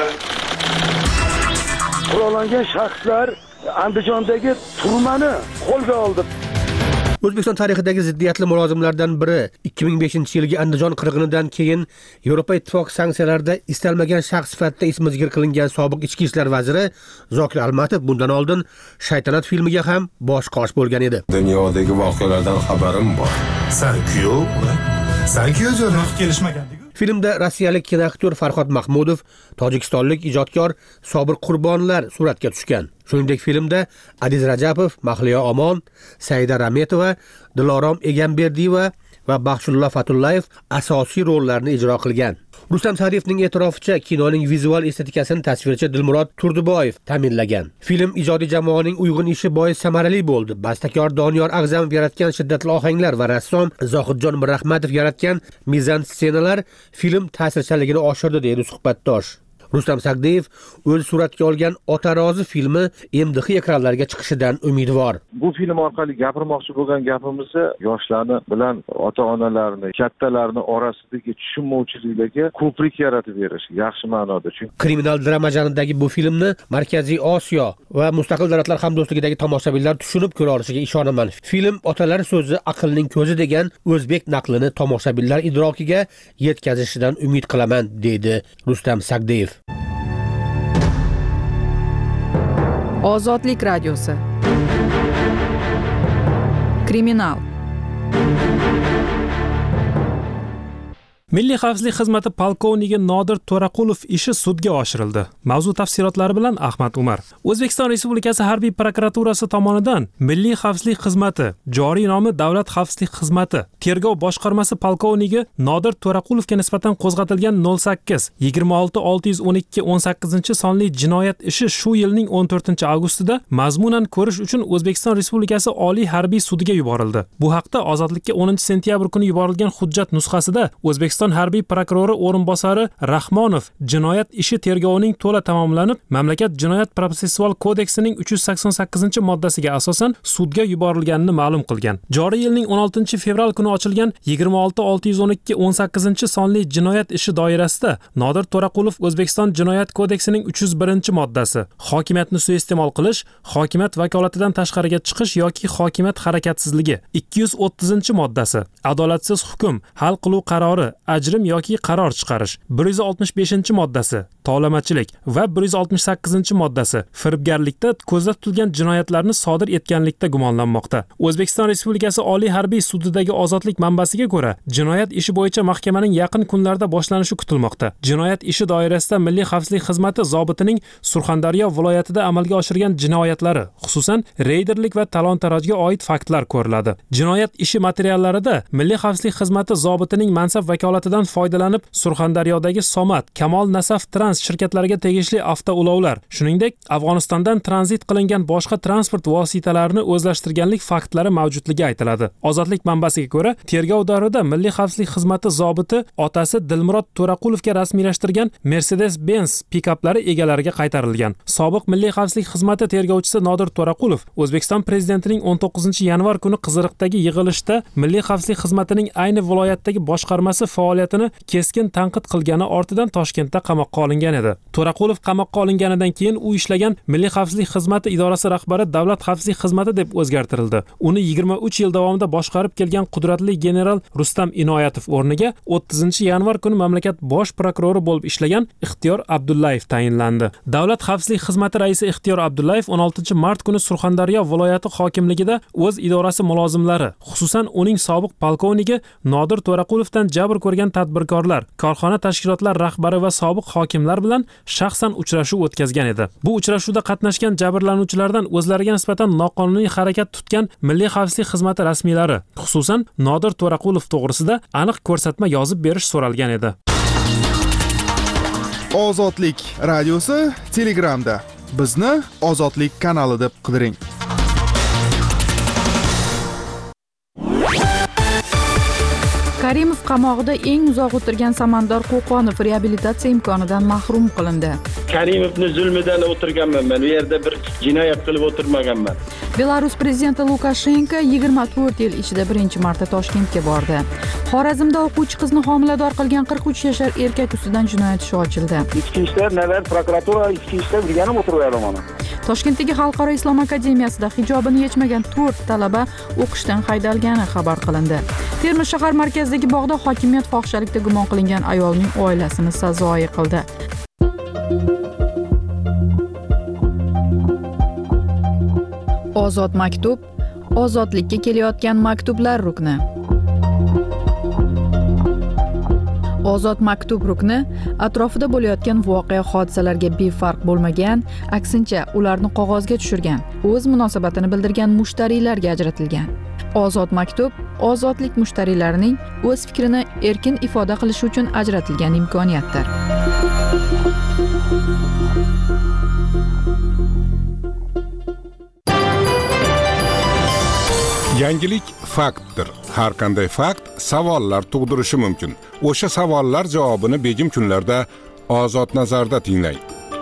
Speaker 6: Qurollangan shaxslar Andijondagi turmani qo'lga oldi.
Speaker 16: O'zbekiston tarixidagi ziddiyatli mulozimlardan biri ikki ming beshinchi yilgi Andijon qirg'inidan keyin Yevropa Ittifoqi sanksiyalarida istalmagan shaxs sifatida ismi zikr qilingan sobiq ichki ishlar vaziri Zokir Almatov bundan oldin Shaytanat filmiga ham bosh qosh bo'lgan edi.
Speaker 17: Dunyodagi voqealardan xabarim bor. Sen kuyov, sen kuyovjo'roq kelishmagan.
Speaker 16: Filmda rossiyalik kinoaktyor Farhod Mahmudov, tojikistonlik ijodkor Sobir Qurbonlar suratga tushgan. Shuningdek, filmda Adiz Rajapov, Mahliyo Omon, Saida Rametova, Dilorom Egamberdiyeva va Baxshullo Fatullayev asosiy rollarni ijro qilgan. Rustam Sagdiyevning e'tiroficha, kinoning vizual estetikasini tasvirchi Dilmurod Turduboyev ta'minlagan. Film ijodiy jamoaning uyg'un ishi bois samarali bo'ldi. Bastakor Doniyor Ag'zamov yaratgan shiddatli ohanglar va rassom Zohidjon Mirrahmatov yaratgan mizan ssenalar film ta'sirchanligini oshirdi, deydi suhbatdosh. Rustam Sagdiyev o'z suratga olgan Otarozi filmi M D X ekranlarga chiqishidan umidvor.
Speaker 18: Bu film orqali gapirmoqchi bo'lgan gapimiz yoshlarni bilan ota-onalarni, kattalarni orasidagi tushunmovchiliklarga ko'prik yaratib berish, yaxshi ma'noda. Chunki
Speaker 16: kriminal drama janridagi bu filmni Markaziy Osiyo va Mustaqil Davlatlar hamdo'stligidagi tomoshabinlar tushunib ko'ra olishiga ishonaman. Film otalar so'zi aqlning ko'zi degan o'zbek naqlini tomoshabinlar idrokiga yetkazishidan umid qilaman, deydi Rustam Sagdiyev.
Speaker 4: Ozodlik radiosi. Kriminal.
Speaker 19: Milliy xavfsizlik xizmati polkovnigi Nodir To'raqulov ishi sudga oshirildi. Mavzu tafsilotlari bilan Ahmad Umar. O'zbekiston Respublikasi harbiy prokuraturasi tomonidan Milliy xavfsizlik xizmati, joriy nomi Davlat xavfsizlik xizmati, tergov boshqarmasi polkovnigi Nodir To'raqulovga nisbatan qo'zg'atilgan nol sakkiz yigirma olti olti yuz o'n ikki o'n sakkizinchi sonli jinoyat ishi shu yilning o'n to'rtinchi avgustida mazmunan ko'rish uchun O'zbekiston Respublikasi Oliy harbiy sudiga yuborildi. Bu haqda Ozodlikka o'ninchi sentyabr kuni yuborilgan hujjat nusxasida O'zbekiston harbiy prokurori o'rinbosari Rahmonov jinoyat ishi tergovining to'la tamomlanib, mamlakat jinoyat protsessual kodeksining uch yuz sakson sakkizinchi moddasiga asosan sudga yuborilganini ma'lum qilgan. Joriy yilning o'n oltinchi fevral kuni ochilgan yigirma olti olti yuz o'n ikki o'n sakkizinchi sonli jinoyat ishi doirasida Nodir To'raqulov O'zbekiston jinoyat kodeksining uch yuz birinchi moddasi hokimiyatni suiiste'mol qilish, hokimiyat vakolatidan tashqariga chiqish yoki hokimiyat harakatsizligi, ikki yuz o'ttizinchi moddasi adolatsiz hukm, hal qiluv qarori, ajrim yoki qaror chiqarish, bir yuz oltmish beshinchi moddasi tovlamachilik va bir yuz oltmish sakkizinchi moddasi firibgarlikda ko'zda tutilgan jinoyatlarni sodir etganlikda gumonlanmoqda. O'zbekiston Respublikasi Oliy harbiy sudidagi ozodlik manbasiga ko'ra, jinoyat ishi bo'yicha mahkamaning yaqin kunlarda boshlanishi kutilmoqda. Jinoyat ishi doirasida Milliy xavfsizlik xizmati zobitining Surxondaryo viloyatida amalga oshirgan jinoyatlari, xususan reyderlik va talon-tarojga oid faktlar ko'riladi. Jinoyat ishi materiallarida Milliy xavfsizlik xizmati zobitining mansab vakolatidan foydalanib Surxondaryodagi Somat, Kamol Nasaf Trans shirkatlariga tegishli avtoulovlar, shuningdek Afg'onistondan tranzit qilingan boshqa transport vositalarini o'zlashtirganlik faktlari mavjudligi aytiladi. Ozodlik manbasiga ko'ra, tergov davrida Milliy xavfsizlik xizmati zobiti otasi Dilmurod To'raqulovga rasmiylashtirgan Mercedes-Benz pikaplari egalariga qaytarilgan. Sobiq Milliy xavfsizlik xizmati tergovchisi Nodir To'raqulov O'zbekiston prezidentining o'n to'qqizinchi yanvar kuni Qiziriqdagi yig'ilishda Milliy xavfsizlik xizmatining ayni viloyatdagi boshqarmasi faoliyatini keskin tanqid qilgani ortidan Toshkentda qamoqqa olingan edi. To'raqulov qamoqqa olinganidan keyin u ishlagan Milliy xavfsizlik xizmati idorasi rahbari Davlat xavfsizlik xizmati deb o'zgartirildi. Uni yigirma uch yil davomida boshqarib kelgan qudratli general Rustam Inoyatov o'rniga o'ttizinchi yanvar kuni mamlakat bosh prokurori bo'lib ishlagan Ixtiyor Abdullayev tayinlandi. Davlat xavfsizlik xizmati raisi Ixtiyor Abdullayev o'n oltinchi mart kuni Surxondaryo viloyati hokimligida o'z idorasi mulozimlari, xususan uning sobiq polkovnigi Nodir To'raqulovdan jabr ko'rgan borgan tadbirkorlar, korxona tashkilotlar rahbari va sobiq hokimlar bilan shaxsan uchrashuv o'tkazgan edi. Bu uchrashuvda qatnashgan jabrlanuvchilardan o'zlariga nisbatan noqonuniy harakat tutgan Milliy xavfsizlik xizmati rasmiylari, xususan Nodir To'raqulov to'g'risida aniq ko'rsatma yozib berish so'ralgan edi.
Speaker 20: Ozodlik radiosi Telegramda. Bizni Ozodlik kanali deb qidiring.
Speaker 4: Karimov qamoqda eng uzoq o'tirgan Samandar Qo'qonov reabilitatsiya imkonidan mahrum qilindi.
Speaker 5: Karimovning zulmidan o'tirganman men. U yerda bir jinoyat qilib o'tirmaganman.
Speaker 4: Belarus prezidenti Lukashenko yigirma to'rt yil ichida birinchi marta Toshkentga bordi. Xorazmda o'quvchi qizni homilador qilgan qirq uch yashar erkak ustidan jinoyat ishi ochildi.
Speaker 6: Ichki ishlar nelar prokuratura ichki ishlar birganib o'tirib mana.
Speaker 4: Toshkentdagi Xalqaro islom akademiyasida hijobini yechmagan to'rt talaba o'qishdan haydalgani xabar qilindi. Termiz shahar markazidagi bog'da hokimiyat fohishalikda gumon qilingan ayolning oilasini sazoyi qildi. Ozod maktub, ozodlikka kelayotgan maktublar rukni. Ozod maktub rukni atrofida bo'layotgan voqea hodisalarga befarq bo'lmagan, aksincha ularni qog'ozga tushirgan, o'z munosabatini bildirgan mushtariylarga ajratilgan. Ozod maktub ozodlik mushtariylarining o'z fikrini erkin ifoda qilishi uchun ajratilgan imkoniyatdir.
Speaker 11: Yangilik faktdir. Har qanday fakt savollar tug'dirishi mumkin. O'sha savollar javobini begim kunlarda Ozod nazarda tinglang.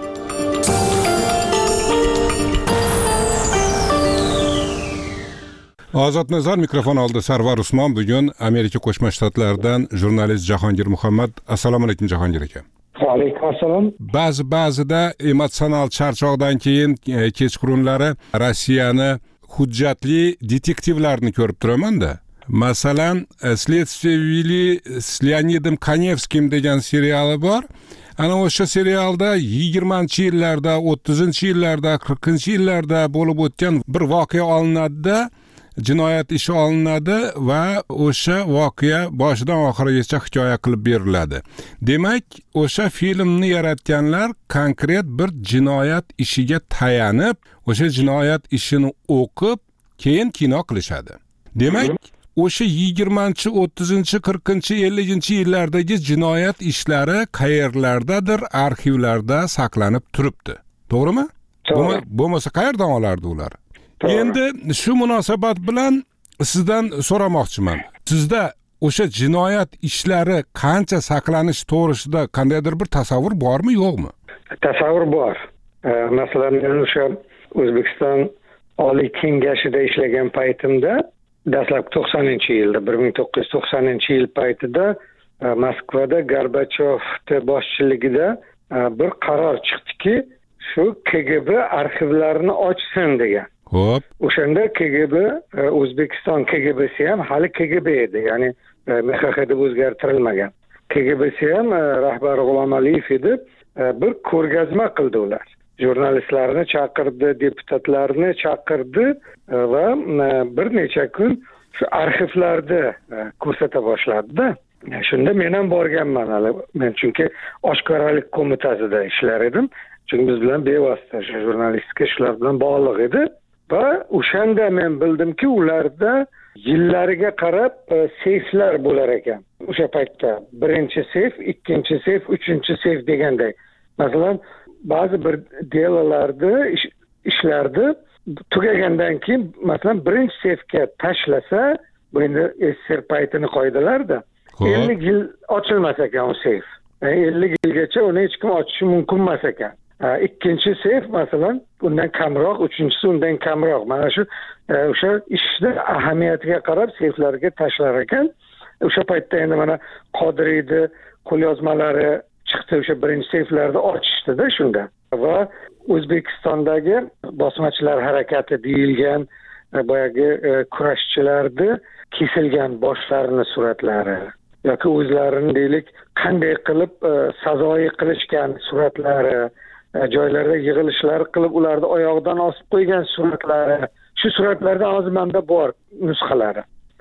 Speaker 11: Ozod nazar mikrofon oldi. Sarvar Usmon bugun Amerika Qo'shma Shtatlaridan jurnalist Jahongir Muhammad. Assalomu alaykum Jahongir aka.
Speaker 21: Va alaykum assalom.
Speaker 11: Ba'zi ba'zida emotsional charchoqdan keyin kechqurunlari Rossiyani hujjatli detektivlarni ko'rib turaman-da. Masalan, Следствие вели с Leonidom Kanevskim degan seriali bor. Ana o'sha serialda yigirmanchi yillarda, o'ttizinchi yillarda, qirqinchi yillarda bo'lib o'tgan bir voqea olinadi-da, jinoyat ishi olinadi va o'sha voqea boshidan oxirigacha hikoya qilib beriladi. Demak, o'sha filmni yaratganlar konkret bir jinoyat ishiga tayanib, o'sha jinoyat ishini o'qib, keyin kino qilishadi. Demak, o'sha yigirmanchi, o'ttizinchi, qirqinchi, elliginchi yillardagi jinoyat ishlari qayerlardadir arxivlarda saqlanib turibdi. To'g'rimi? Bo'lmasa qayerdan olardi ular? Endi shu munosabat bilan sizdan so'ramoqchiman. Sizda o'sha jinoyat ishlari qancha saqlanish to'g'risida qandaydir bir tasavvur bormi, yo'qmi?
Speaker 21: Tasavvur bor. Masalan, men o'sha O'zbekiston Oliy Kengashida ishlagan paytimda, dastlab to'qsoninchi yilda, bir ming to'qqiz yuz to'qsoninchi yil paytida Moskvada Gorbachyovning boshchiligida bir qaror chiqdiki, shu K G B arxivlarini ochsin degan.
Speaker 11: Xo'p.
Speaker 21: O'shanda K G B, O'zbekiston K G B'si ham hali K G B edi, ya'ni M X X deb o'zgartirilmagan. K G B'si ham rahbari G'ulom Aliyev edi. Bir ko'rgazma qildi ular. Jurnalistlarni chaqirdi, deputatlarni chaqirdi va bir necha kun shu arxivlarda ko'rsata boshladi-da. Shunda men ham borganman hali. Men chunki oshkoralik qo'mitasida ishlar edim. Chunki biz bilan bevosita jurnalistika ishlar bilan bog'liq edi. Va o'shanda men bildimki, ularda yillariga qarab seyflar bo'lar ekan. O'sha paytda birinchi seyf, ikkinchi seyf, uchinchi seyf deganday. Masalan, ba'zi bir delalarda ish, ishlardi tugagandan keyin masalan birinchi seyfga tashlasa, bu endi S S R paytini qoidalarda ellik yil ochilmas ekan o seyf. ellik yilgacha uni hech kim ochishi mumkin emas ekan. Ikkinchi seyf masalan undan kamroq, uchinchisi undan kamroq. Mana shu o'sha ishni ahamiyatiga qarab seyflarga tashlar ekan. O'sha paytda endi mana Qodiriyni qo'lyozmalari chiqdi, o'sha birinchi seyflarni ochishdi-da shunda. Va O'zbekistondagi bosmachilar harakati deyilgan boyagi kurashchilarni kesilgan boshlarini suratlari yoki o'zlarini deylik qanday qilib sazoyi qilishgan suratlari, joylarda yig'ilishlar qilib ularni oyog'idan osib qo'ygan suratlari, shu suratlardan hozir menda bor nusxalari.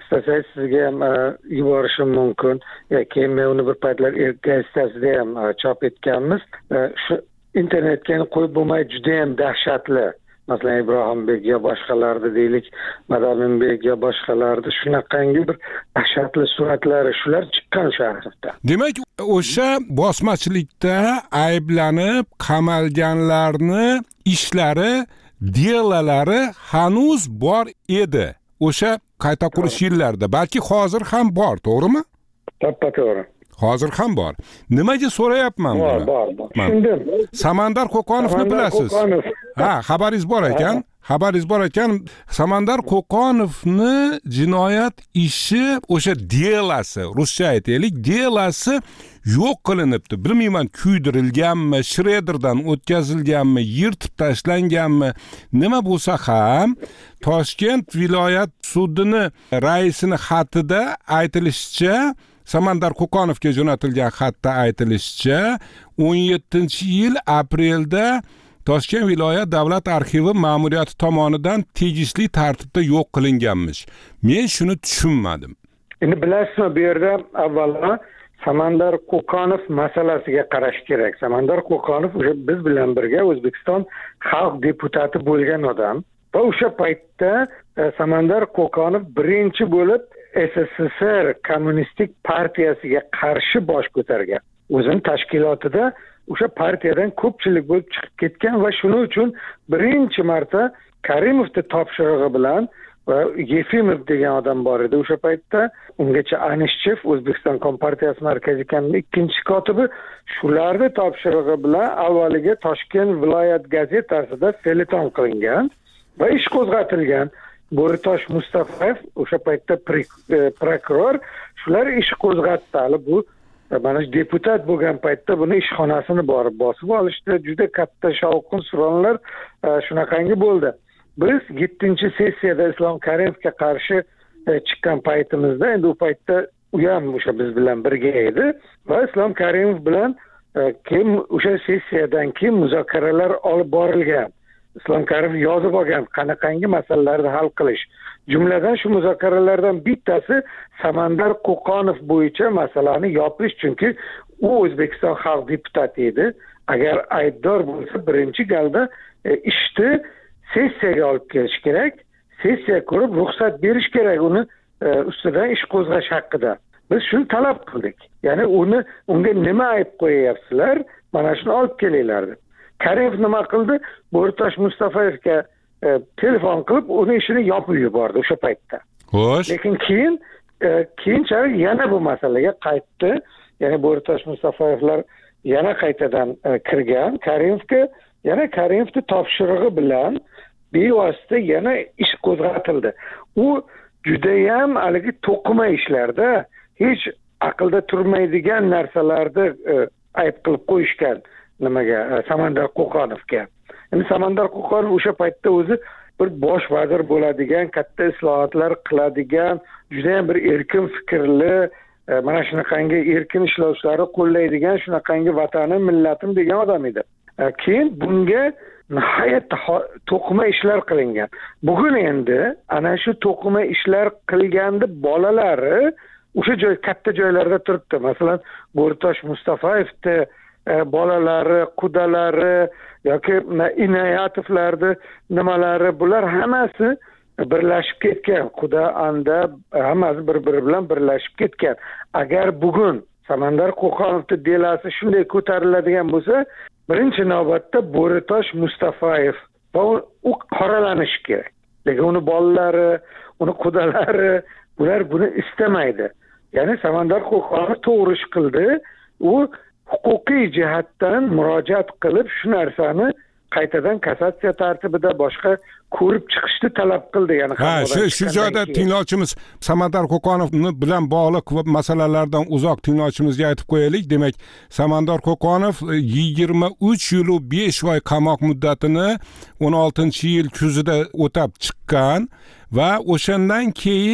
Speaker 21: istasangiz sizga ham yuborishim mumkin. Keyin men uni bir paytlar gazetasida ham chop etganmiz. Shu internetga qo'yib bo'lmaydi, juda ham dahshatli. Masalan, Ibrohimbek yo boshqalarni deylik, Madaminbek yo boshqalarni shunaqangi bir dahshatli suratlari shular chiqqan o'sha arxivda.
Speaker 11: Demak, o'sha bosmachilikda ayblanib qamalganlarni ishlari, delalari hanuz bor edi. O'sha qayta qurish yillarida, balki hozir ham bor, to'g'rimi?
Speaker 21: To'g'ri.
Speaker 11: Hozir ham bor. Nimaga so'rayapman buni?
Speaker 21: Bor, bor, bor. Tushundim.
Speaker 11: Samandar Qo'qonovni bilasiz. Ha, xabaringiz bor ekan. Xabaringiz bor ekan. Samandar Qo'qonovni jinoyat ishi, o'sha delasi, ruscha aytaylik, delasi yo'q qilinibdi. Bilmayman, kuydirilganmi, shredderdan o'tkazilganmi, yirtib tashlanganmi, nima bo'lsa ham Toshkent viloyat sudini raisini xatida aytilishicha, Samandar Qo'qonovga jo'natilgan xatda aytilishicha, o'n yettinchi yil aprelda Toshkent viloyat davlat arxivi ma'muriyati tomonidan tegishli tartibda yo'q qilinganmish. Men shuni tushunmadim.
Speaker 21: Endi bilasizmi, bu yerda avvalo Samandar Qo'qonov masalasiga qarash kerak. Samandar Qo'qonov o'sha biz bilan birga O'zbekiston xalq deputati bo'lgan odam va o'sha paytda Samandar Qo'qonov birinchi bo'lib S S S R Kommunistik partiyasiga qarshi bosh ko'targan. O'zini tashkilotida o'sha partiyadan ko'pchilik bo'lib chiqib ketgan va shuning uchun birinchi marta Karimovning topshirig'i bilan va Yefimov degan odam bor edi o'sha paytda, ungacha Anishchev O'zbekiston Kompartiyasi Markaziy komitetii ikkinchi kotibi, shularning topshirig'i bilan avvaliga Toshkent viloyat gazetasida feliton qilingan va ish qo'zg'atilgan. Bo'ritosh Mustafayev o'sha paytda prokuror, shular ish qo'zg'atdi. Hali bu mana deputat bo'lgan paytda buni ishxonasini borib bosib olishdi. Juda katta shovqin suronlar shunaqangi bo'ldi. Biz yettinchi sessiyada Islom Karimovga qarshi chiqqan paytimizda, endi u paytda u ham o'sha biz bilan birga edi va Islom Karimov bilan keyin o'sha sessiyadan keyin muzokaralar olib borilgan. Islom Karimov yozib olgan qanaqangi masalalarni hal qilish. Jumladan shu muzokaralardan bittasi Samandar Qo'qonov bo'yicha masalani yopish, chunki u O'zbekiston xalq deputati edi. Agar aybdor bo'lsa, birinchi galda ishni sessiyaga olib kelish kerak, sessiya ko'rib ruxsat berish kerak uni ustidan ish qo'zg'ash haqida. Biz shuni talab qildik. Ya'ni uni unga nima ayb qo'yayapsizlar, mana shuni olib kelinglar deb. Karimov nima qildi? Bo'ritosh Mustafayevga e, telefon qilib uni ishini yopib yubordi o'sha paytda.
Speaker 11: Xo'sh.
Speaker 21: Lekin keyin e, keyinchalik yana bu masalaga qaytdi. Ya'ni Bo'ritosh Mustafayevlar yana qaytadan e, kirgan Karimovga, yana Karimovning topshirig'i bilan bevosita yana ish qo'zg'atildi. U juda ham haligi to'qima ishlarda, hech aqlda turmaydigan narsalarni e, ayb qilib qo'yishgan. Nimaga? Samandar Qo'qonovga. Endi Samandar Qo'qonov o'sha paytda o'zi bir bosh vazir bo'ladigan, katta islohotlar qiladigan, juda ham bir erkin fikrli, mana shunaqangi erkin ishlovchilarni qo'llaydigan, shunaqangi vatanim, millatim degan odam edi. Keyin bunga nihoyatda to'qima ishlar qilingan. Bugun endi ana shu to'qima ishlar qilganda bolalari o'sha joy katta joylarda turibdi. Masalan, Bo'ritosh Mustafayevni bolalari, qudalari yoki Inoyatovlarni nimalari, bular hammasi birlashib ketgan. Quda, anda hammasi bir-biri bilan birlashib ketgan. Agar bugun Samandar Qo'qonovning delasi shunday ko'tariladigan bo'lsa, birinchi navbatda Bo'ritosh Mustafayev va u qoralanishi kerak. Lekin uni bolalari, uni qudalari bular buni istamaydi. Ya'ni Samandar Qo'qonov to'g'ri ish qildi. U huquqiy jihatdan murojaat qilib shu narsani qaytadan kassatsiya tartibida boshqa ko'rib chiqishni talab qildi. Ya'ni
Speaker 11: ha, shu shu joyda tinglovchimiz Samandar Qo'qonov bilan bog'liq masalalardan uzoq tinglovchimizga aytib qo'yaylik. Demak, Samandar Qo'qonov yigirma uch yil va besh oy qamoq muddatini o'n oltinchi yil kuzida o'tab chiqqan va o'shandan keyin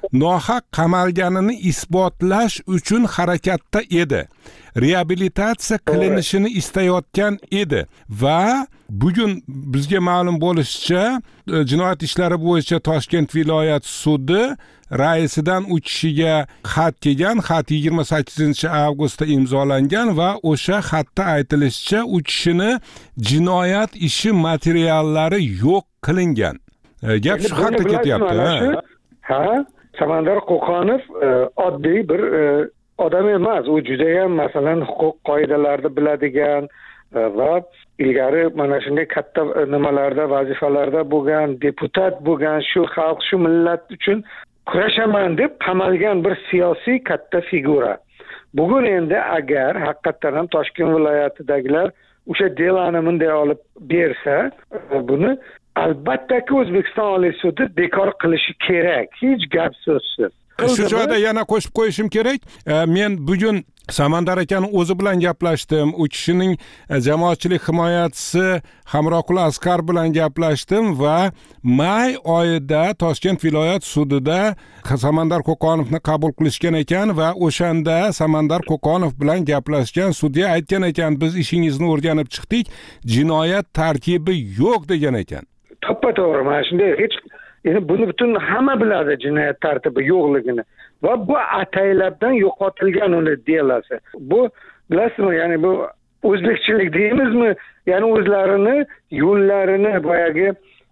Speaker 11: nohaq qamalganini isbotlash uchun harakatda edi. Reabilitatsiya qilinishini istayotgan edi va bugun bizga ma'lum bo'lishicha, jinoyat ishlari bo'yicha Toshkent viloyat sudi raisidan u kishiga xat kelgan. Xat yigirma sakkizinchi avgustda imzolangan va o'sha xatda aytilishicha, u kishini jinoyat ishi materiallari yo'q qilingan. Gap shu haqda ketyapti.
Speaker 21: Ha, Samandar Qo'qonov oddiy bir odam emas. U juda ham masalan huquq qoidalarini biladigan va ilgari mana shunday katta nimalarda vazifalarda bo'lgan, deputat bo'lgan, shu xalq, shu millat uchun kurashaman deb qamalgan bir siyosiy katta figura. Bugun endi agar haqiqatan ham Toshkent viloyatidagilar o'sha delani bunday olib bersa, buni albatta O'zbekiston Oliy sudi bekor qilishi kerak. Hech gap so'zsiz.
Speaker 11: Shu joyda yana qo'shib qo'yishim kerak. Men bugun Samandar akani o'zi bilan gaplashdim. U kishining jamoatchilik himoyachisi Hamroqul Asqar bilan gaplashdim va may oyida Toshkent viloyat sudida Samandar Qo'qonovni qabul qilishgan ekan va o'shanda Samandar Qo'qonov bilan gaplashgan, sudya aytgan ekan, biz ishingizni o'rganib chiqdik, jinoyat tarkibi yo'q degan ekan.
Speaker 21: To'ppa-to'g'ri, mana shunday hech endi buni butun hamma biladi, jinoyat tartibi yo'qligini. Va bu ataylabdan yo'qotilgan uni delasi. Bu bilasizmi, ya'ni bu o'zbekchilik deymizmi? Ya'ni o'zlarini yo'llarini boyagi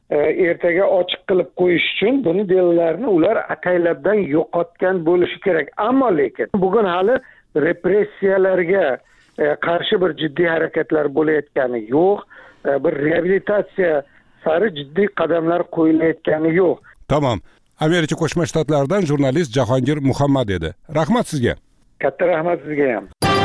Speaker 21: ertaga ochiq qilib qo'yish uchun buni delalarni ular ataylabdan yo'qotgan bo'lishi kerak. Ammo lekin bugun hali repressiyalarga qarshi bir jiddiy harakatlar bo'layotgani yo'q. Bir reabilitatsiya sari jiddiy qadamlar qo'yilayotgani yo'q.
Speaker 11: Tamom. Amerika Qo'shma Shtatlaridan jurnalist Jahongir Muhammad edi. Rahmat sizga.
Speaker 21: Katta rahmat sizga ham.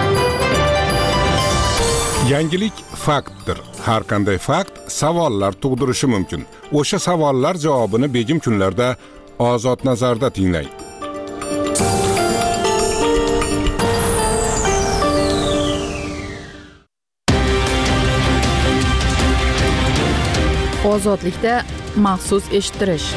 Speaker 11: Yangilik faktdir. Har qanday fakt savollar tug'dirishi mumkin. O'sha savollar javobini begim kunlarda Ozod nazarda tinglang.
Speaker 4: Ozodlikda maxsus eshittirish.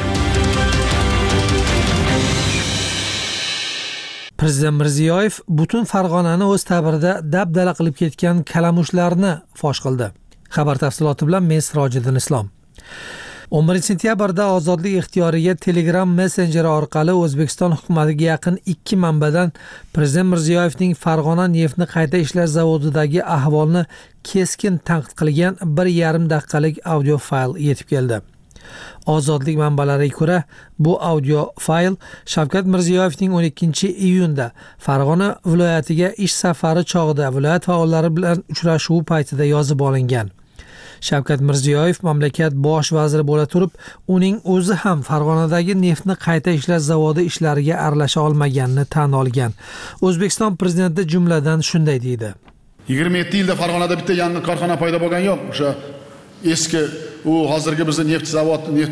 Speaker 2: Prezident Mirziyoyev butun Farg'onani o'z ta'birida dabdala qilib ketgan kalamushlarni fosh qildi. Xabar tafsiloti bilan men Sirojiddin Islom. o'n birinchi sentyabrda Ozodlik ixtiyoriga Telegram messenjeri orqali O'zbekiston hukumatiga yaqin ikki manbadan Prezident Mirziyoyevning Farg'ona neftni qayta ishlash zavodidagi ahvolni keskin tanqid qilgan bir yarim daqiqalik audio fayl yetib keldi. Ozodlik manbalariga ko'ra, bu audio fayl Shavkat Mirziyoyevning o'n ikkinchi iyunda Farg'ona viloyatiga ish safari chog'ida viloyat faollari bilan uchrashuvi paytida yozib olingan. Shavkat Mirziyoyev mamlakat bosh vaziri bo'la turib, uning o'zi ham Farg'onadagi neftni qayta ishlash zavodi ishlariga aralasha olmaganini tan olgan. O'zbekiston prezidenti jumladan shunday deydi:
Speaker 22: yigirma yetti yilda Farg'onada bitta yangi korxona paydo bo'lgan yo'q. O'sha eski u hozirgi bizning neft zavodi, neft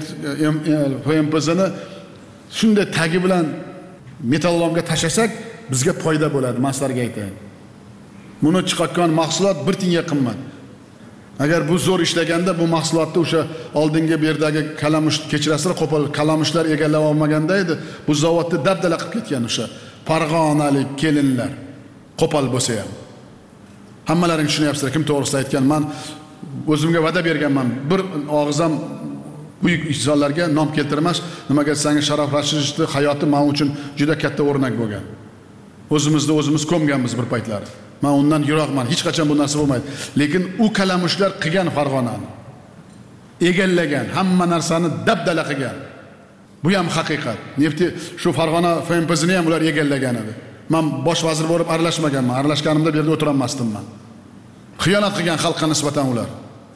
Speaker 22: P M P Z'ni shunday tagi bilan metallolomga tashlasak, bizga foyda bo'ladi, maslarga aytaylik. Buni chiqargan mahsulot bir tiyinga qimmat. Agar bu zo'r ishlaganda bu mahsulotni o'sha oldingi bu yerdagi kalamush kechirasizlar, qo'pol kalamushlar egallab olmaganda edi, bu zavodni dabdala qilib ketgan o'sha farg'onalik kelinlar qo'pol bo'lsa ham. Hammalaring tushunyapsizlar, kim to'g'risida aytgan. Men o'zimga va'da berganman. Bir og'izam buyuk insonlarga nom keltirmas, nimaga desangiz Sharof Rashidovning hayoti men uchun juda katta o'rnak bo'lgan. O'zimizni o'zimiz ko'mganmiz bir paytlar. Men undan yiroqman, hech qachon bu narsa bo'lmaydi. Lekin u kalamushlar qilgan Farg'onani, egallagan, hamma narsani dabdala qilgan. Bu ham haqiqat. Nefti shu Farg'ona F M P Z'ni ham ular egallagan edi. Men bosh vazir bo'lib aralashmaganman. Aralashganimda bu yerda o'tirolmasdim men. Xiyonat qilgan xalqqa nisbatan ular.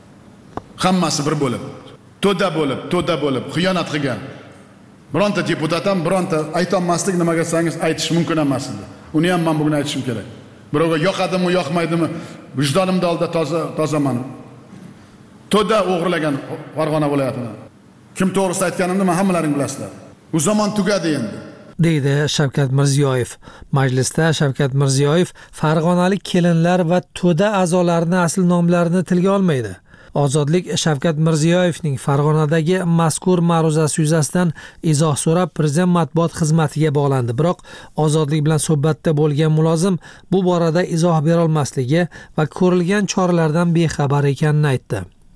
Speaker 22: Hammasi bir bo'lib, to'da bo'lib, to'da bo'lib xiyonat qilgan. Bironta deputat ham bironta aytolmaslik, nimaga desangiz aytish mumkin emas edi. Uni ham men bugun aytishim kerak. Birovga yoqadimi, yoqmaydimi, vijdonimda oldida toza tozaman. To'da o'g'irlagan Farg'ona viloyatini. Kim to'g'risida aytganimni men hammalaring bilasizlar. Bu zamon tugadi endi,
Speaker 2: deydi Shavkat Mirziyoyev. Majlisda Shavkat Mirziyoyev farg'onalik kelinlar va to'da a'zolarining asl nomlarini tilga olmaydi. Ozodlik Shavkat Mirziyoyevning Farg'onadagi mazkur ma'ruzasi yuzasidan izoh so'rab Prezident matbuot xizmatiga bog'landi. Biroq Ozodlik bilan suhbatda bo'lgan mulozim bu borada izoh bera olmasligi va ko'rilgan choralardan bexabar ekanini aytdi.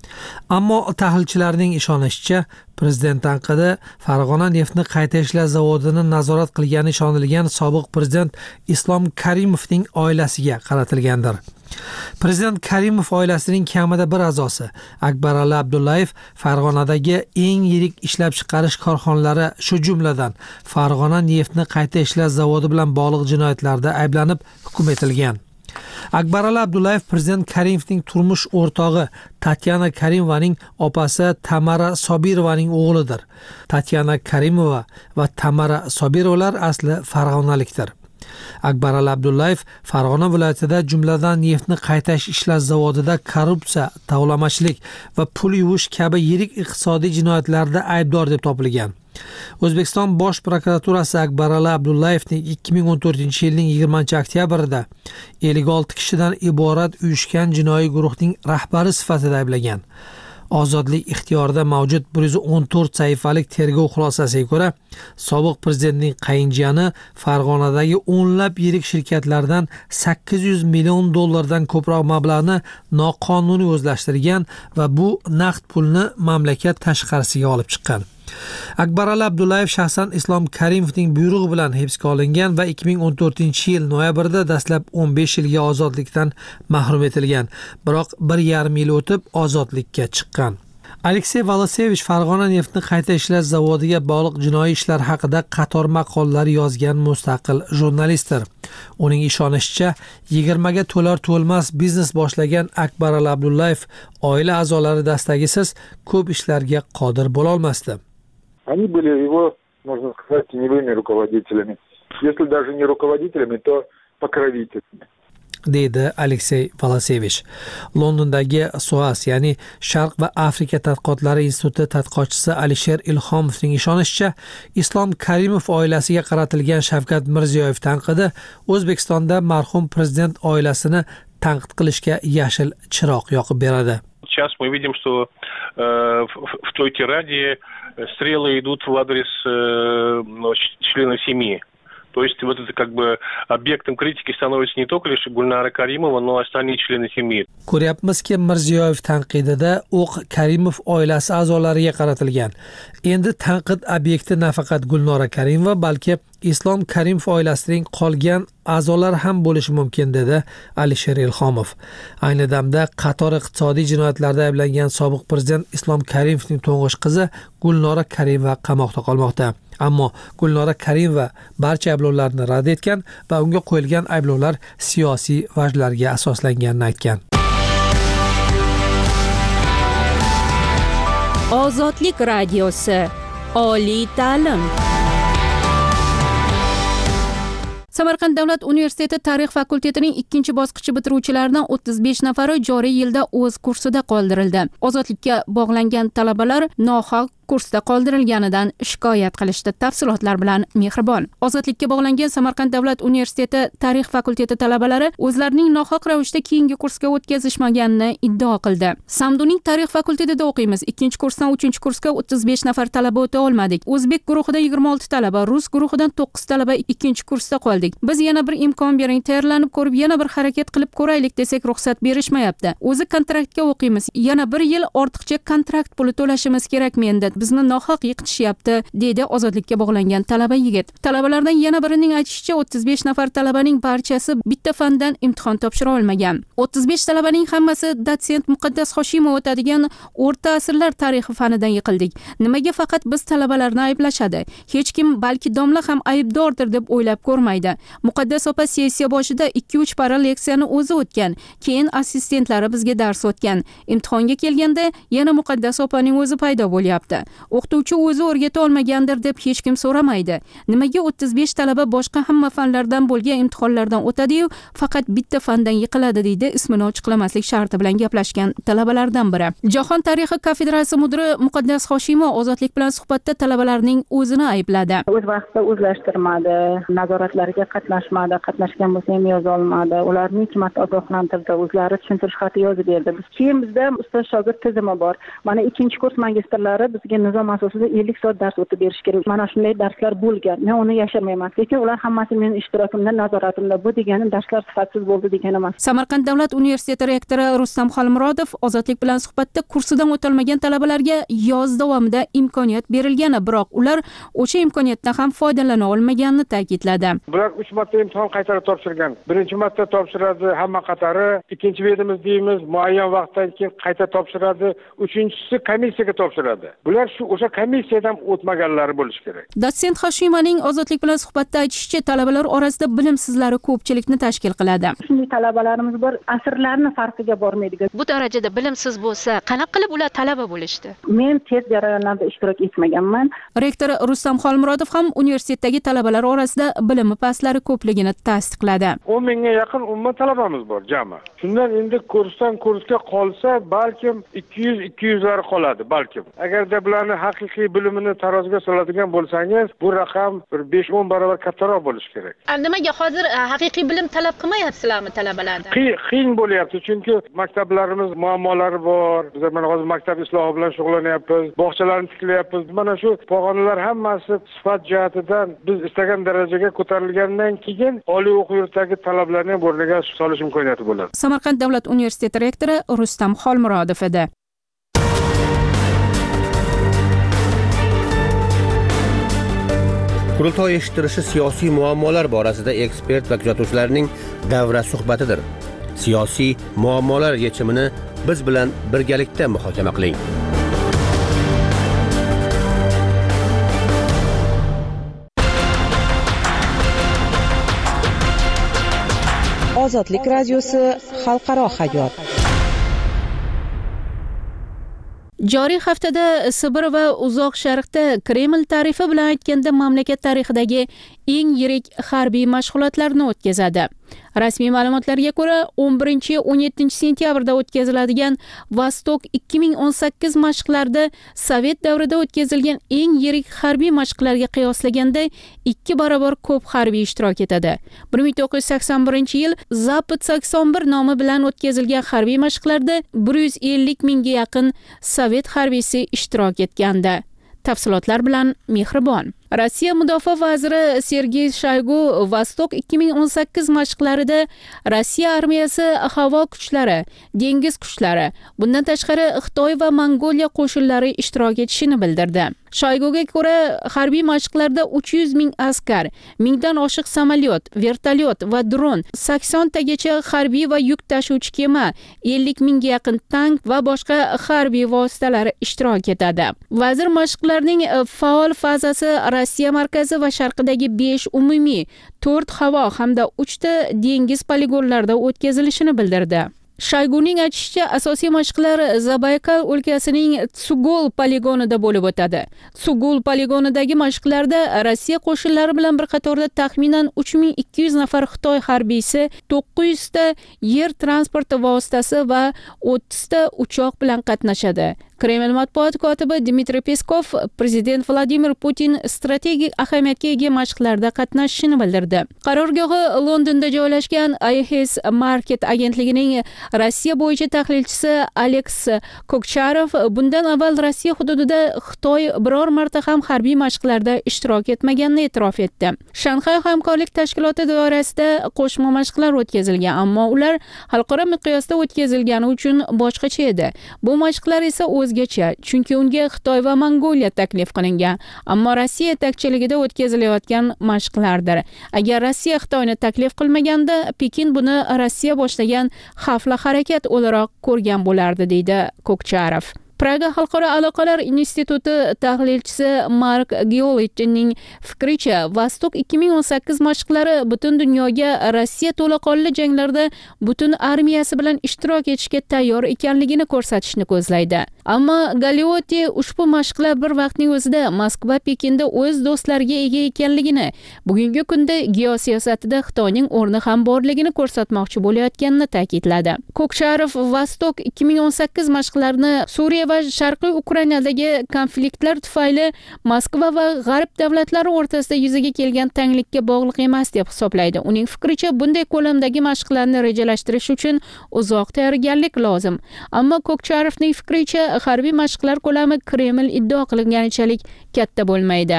Speaker 2: Ammo tahlilchilarning ishonishicha, prezident tanqidi Farg'ona neftni qayta ishlash zavodini nazorat qilgani ishonilgan sobiq prezident Islom Karimovning oilasiga qaratilgandir. Prezident Karimov oilasining kamida bir a'zosi Akbarali Abdullayev Farg'onadagi eng yirik ishlab chiqarish korxonalari, shu jumladan Farg'ona neftni qayta ishlash zavodi bilan bog'liq jinoyatlarda ayblanib hukm etilgan. Akbarali Abdullayev prezident Karimovning turmush o'rtog'i Tatyana Karimovaning opasi Tamara Sobirovaning o'g'lidir. Tatyana Karimova va Tamara Sobirovalar asli farg'onalikdir. Akbarali Abdullayev Farg'ona viloyatida jumladan neftni qayta ishlash zavodida korrupsiya, tovlamachilik va pul yuvish kabi yirik iqtisodiy jinoyatlarda aybdor deb topilgan. O'zbekiston Bosh prokuraturasi Akbarali Abdullayevning ikki ming o'n to'rtinchi yilning yigirmanchi oktyabrida ellik olti kishidan iborat uyushgan jinoiy guruhning rahbari sifatida ayblagan. Ozodlik ixtiyorida mavjud bir yuz o'n to'rt sahifalik tergov xulosasiga ko'ra, sobiq prezidentning qayinjiyani Farg'onadagi o'nlab yirik shirkatlardan sakkiz yuz million dollardan ko'proq mablag'ni noqonuniy o'zlashtirgan va bu naqd pulni mamlakat tashqarisiga olib chiqqan. Akbarali Abdullayev shaxsan Islom Karimovning buyrug'i bilan hibsga olingan va ikki ming o'n to'rtinchi yil noyabrida dastlab o'n besh yilga ozodlikdan mahrum etilgan. Biroq bir yarim yil o'tib ozodlikka chiqqan. Aleksey Volosevich Farg'ona neftni qayta ishlash zavodiga bog'liq jinoiy ishlar haqida qator maqolalar yozgan mustaqil jurnalistdir. Uning ishonishicha, yigirmaga to'lar to'lmas biznes boshlagan Akbarali Abdullayev oila a'zolari dastagisiz ko'p ishlarga qodir bo'la olmasdi.
Speaker 3: Они были его, можно сказать, теневыми руководителями. Если даже не руководителями, то покровителями.
Speaker 2: Deydi Aleksey Volosevich. Londondagi S O A S, ya'ni Sharq va Afrika tadqiqotlari instituti tadqiqotchisi Alisher Ilhomovning ishonishicha, Islom Karimov oilasiga qaratilgan Shavkat Mirziyoyev tanqidi O'zbekistonda marhum prezident oilasini tanqid qilishga yashil chiroq yoqib beradi.
Speaker 8: Сейчас мы видим, что э, в, в той тираде стрелы идут в адрес э, ну, членов семьи. То есть вот это как бы объектом критики становится не только лишь Гульнара Каримова, но и остальные члены семьи.
Speaker 2: Ko'ryapmizki, Mirziyoyev tanqidida o'q Karimov oilasi a'zolariga qaratilgan. Endi tanqid obyekti nafaqat Gulnora Karimova, balki Islom Karimov oilasining qolgan a'zolari ham bo'lishi mumkin, dedi Alisher Ilhomov. Ayni damda qator iqtisodiy jinoyatlarda ayblangan sobiq prezident Islom Karimovning to'ng'ich qizi Gulnora Karimova qamoqda qolmoqda. Ammo Gulnora Karimova barcha ayblovlarni rad etgan va unga qo'yilgan ayblovlar siyosiy vajlarga asoslanganini aytgan.
Speaker 12: Ozodlik radiosi, oliy ta'lim. Samarqand davlat universiteti tarix fakultetining ikkinchi bosqichi bitiruvchilaridan o'ttiz besh nafari joriy yilda o'z kursida qoldirildi. Ozodlikka bog'langan talabalar nohaq kursda qoldirilganidan shikoyat qilishdi. Tafsilotlar bilan Mehribon. Ozodlikka bog'langan Samarqand davlat universiteti tarix fakulteti talabalari o'zlarining nohaq ravishda keyingi kursga o'tkazishmaganini iddao qildi. Samduning tarix fakultetida o'qiymiz. ikkinchi kursdan uchinchi kursga o'ttiz besh nafar talaba o'ta olmadik. O'zbek guruhida yigirma olti talaba, rus guruhidan to'qqiz talaba ikkinchi kursda qoldik. Biz yana bir imkon bering, tayyorlanib ko'rib, yana bir harakat qilib ko'raylik desak ruxsat berishmayapti. O'zi kontraktga o'qiymiz. Yana bir yil ortiqcha kontrakt puli to'lashimiz kerakmi endi? Bizni nohaq yiqitishyapti, dedi ozodlikka bog'langan talaba yigit. Talabalardan yana birining aytishicha, o'ttiz besh nafar talabaning barchasi bitta fandan imtihon topshira olmagan. o'ttiz besh talabaning hammasi dotsent Muqaddas Hoshimov o'tadigan o'rta asrlar tarixi fanidan yiqildik. Nimaga faqat biz talabalarni ayblashadi? Hech kim, balki domla ham aybdordir deb o'ylab ko'rmaydi. Muqaddas opa sessiya boshida ikki uch para leksiyani o'zi o'tgan, keyin assistentlari bizga dars o'tgan. Imtihonga kelganda yana Muqaddas opaning o'zi paydo bo'lyapti. o'qituvchi o'zi o'rgata olmagandir deb hech kim so'ramaydi. Nimaga o'ttiz besh talaba boshqa hamma fanlardan bo'lgan imtihonlardan o'tadi-yu, faqat bitta fandan yiqiladi deydi ismini ochiqlamaslik sharti bilan gaplashgan talabalardan biri. Jahon tarixi kafedrasi mudiri Muqaddas Hoshimov ozodlik bilan suhbatda talabalarning o'zini aybladi.
Speaker 1: O'z vaqtida o'zlashtirmadi, nazoratlarga qatnashmadi, qatnashgan bo'lsa ham yoza olmadi. Ularni ikki marta ogohlantirdi, o'zlari tushuntirish xati yozib berdi. Keyin bizda ustoz shogird tizimi bor. Mana ikkinchi kurs magistrlari bizga nizom asosida ellik soat dars o'tib berish kerak. Mana shunday darslar bo'lgan. Men uni yashirmayman. Lekin ular hammasi mening ishtirokimda, nazoratimda. Bu degani darslar sifatsiz bo'ldi degani emas.
Speaker 12: Samarqand davlat universiteti rektori Rustam Xolmurodov ozodlik bilan suhbatda kursidan o'tolmagan talabalarga yoz davomida imkoniyat berilgani, biroq ular o'sha imkoniyatdan ham foydalana olmaganini ta'kidladi.
Speaker 21: Bular uch marta imtihon qaytarib topshirgan. Birinchi marta topshiradi hamma qatari, ikkinchi bedimiz deymiz, muayyan vaqtdan keyin qayta topshiradi, uchinchisi komissiyaga topshiradi. Bular shu o'sha komissiyadan o'tmaganlari bo'lishi kerak.
Speaker 12: Dotsent Hoshimaning ozodlik bilan suhbatda aytishicha, talabalar orasida bilimsizlari ko'pchilikni tashkil qiladi.
Speaker 1: Shunday talabalarimiz bor, asrlarning farqiga bormaydigan.
Speaker 9: Bu darajada bilimsiz bo'lsa, qanaqa qilib ular talaba bo'lishdi?
Speaker 1: Men test jarayonlarida ishtirok etmaganman.
Speaker 12: Rektor Rustam Xolmurodov ham universitetdagi talabalar orasida bilimi pastlari ko'pligini tasdiqladi.
Speaker 21: o'n mingga yaqin umuman talabamiz bor jami. Shundan endi kursdan kursga qolsa, balkim ikki yuz ikki yuz lar qoladi, balkim. Agarda bularni haqiqiy bilimini taroziga soladigan bo'lsangiz, bu raqam bir besh o'n barobar kattaroq bo'lishi kerak.
Speaker 9: Nimaga hozir haqiqiy bilim talab qilmayapsizlarmi talabalardan?
Speaker 21: Qiyin bo'lyapti, chunki maktablarimiz muammolari bor. Biz mana hozir maktab islohi bilan shug'ullanyapmiz, bog'chalarni tiklayapmiz. Mana shu pog'onalar hammasi sifat jihatidan biz istagan darajaga ko'tarilgandan keyin oliy o'quv yurtidagi talablarni ham o'rniga solish imkoniyati bo'ladi.
Speaker 12: Samarqand davlat universiteti rektori Rustam Xolmurodov edi.
Speaker 16: Qurultoy eshittirishi siyosiy muammolar borasida ekspert va kuzatuvchilarning davra suhbatidir. Siyosiy muammolar yechimini biz bilan birgalikda muhokama qiling.
Speaker 10: Ozodlik radiosi xalqaro hayot.
Speaker 12: Joriy haftada Sibir va Uzoq Sharqda Kreml tarifi bilan aytganda mamlakat tarixidagi eng yirik harbiy mashg'ulotlarni o'tkazadi. Rasmiy ma'lumotlarga ko'ra, o'n birinchi o'n yettinchi sentyabrda o'tkaziladigan Vostok ikki ming o'n sakkiz mashqlarida Sovet davrida o'tkazilgan eng yirik harbiy mashqlarga qiyoslaganda ikki barobar ko'p harbiy ishtirok etadi. bir ming to'qqiz yuz sakson birinchi yil Zapad sakson bir nomi bilan o'tkazilgan harbiy mashqlarda bir yuz ellik mingga yaqin Sovet harbiysi ishtirok etgandi. Tafsilotlar bilan Mehribon. Rossiya mudofaa vaziri Sergey Shoygu Vostok ikki ming o'n sakkiz mashqlarida Rossiya armiyasi, havo kuchlari, dengiz kuchlari, bundan tashqari Xitoy va Mongoliya qo'shinlari ishtirok etishini bildirdi. Shoyguga ko'ra, harbiy mashqlarda uch yuz ming askar, mingdan oshiq samolyot, vertolyot va dron, sakson tagacha harbiy va yuk tashuvchi kema, ellik mingga yaqin tank va boshqa harbiy vositalar ishtirok etadi. Vazir mashqlarning faol fazasi Rossiya markazi va sharqidagi besh umumiy, to'rt havo hamda uchta dengiz poligonlarida o'tkazilishini bildirdi. Shoyguning aytishicha, asosiy mashqlar Zabaykal o'lkasining Tsugol poligonida bo'lib o'tadi. Tsugol poligonidagi mashqlarda Rossiya qo'shinlari bilan bir qatorda taxminan uch ming ikki yuz nafar Xitoy harbiysi, to'qqiz yuz ta yer transporti vositasi va o'ttiz ta uchoq bilan qatnashadi. Kreml matbuot kotibi Dmitriy Peskov prezident Vladimir Putin strategik ahamiyatga ega mashqlarda qatnashishini bildirdi. Qarorgohi Londonda joylashgan I H S Market agentligining Rossiya bo'yicha tahlilchisi Alex Kokcharov bundan avval Rossiya hududida Xitoy biror marta ham harbiy mashqlarda ishtirok etmaganini e'tirof etdi. Shanxay hamkorlik tashkiloti doirasida qo'shma mashqlar o'tkazilgan, ammo ular xalqaro miqyosda o'tkazilgani uchun boshqacha edi. Bu mashqlar esa o'zgacha, chunki unga Xitoy va Mongoliya taklif qilingan, ammo Rossiya yetakchiligida o'tkazilayotgan mashqlardir. Agar Rossiya Xitoyni taklif qilmaganda, Pekin buni Rossiya boshlagan xavfli harakat o'laroq ko'rgan bo'lardi, deydi Kokcharov. Praga Xalqaro aloqalar instituti tahlilchisi Mark Giolichning fikricha, Vostok ikki ming o'n sakkiz mashqlari butun dunyoga Rossiya to'laqonli janglarda butun armiyasi bilan ishtirok etishga tayyor ekanligini ko'rsatishni ko'zlaydi. Ammo Galeotti ushbu mashqlar bir vaqtning o'zida Moskva Pekinda o'z do'stlariga ega ekanligini, bugungi kunda geosiyosatida Xitoyning o'rni ham borligini ko'rsatmoqchi bo'layotganini ta'kidladi. Ko'ksharov Vostok ikki ming o'n sakkiz mashqlarini Suriya va Sharqiy Ukrainadagi konfliktlar tufayli Moskva va G'arb davlatlari o'rtasida yuzaga kelgan tanglikka bog'liq emas deb hisoblaydi. Uning fikricha, bunday ko'lamdagi mashqlarni rejalashtirish uchun uzoq tayyorgarlik lozim. Ammo Ko'kcharovning fikricha, harbiy mashqlar ko'lami Kreml iddao qilganichalik katta bo'lmaydi.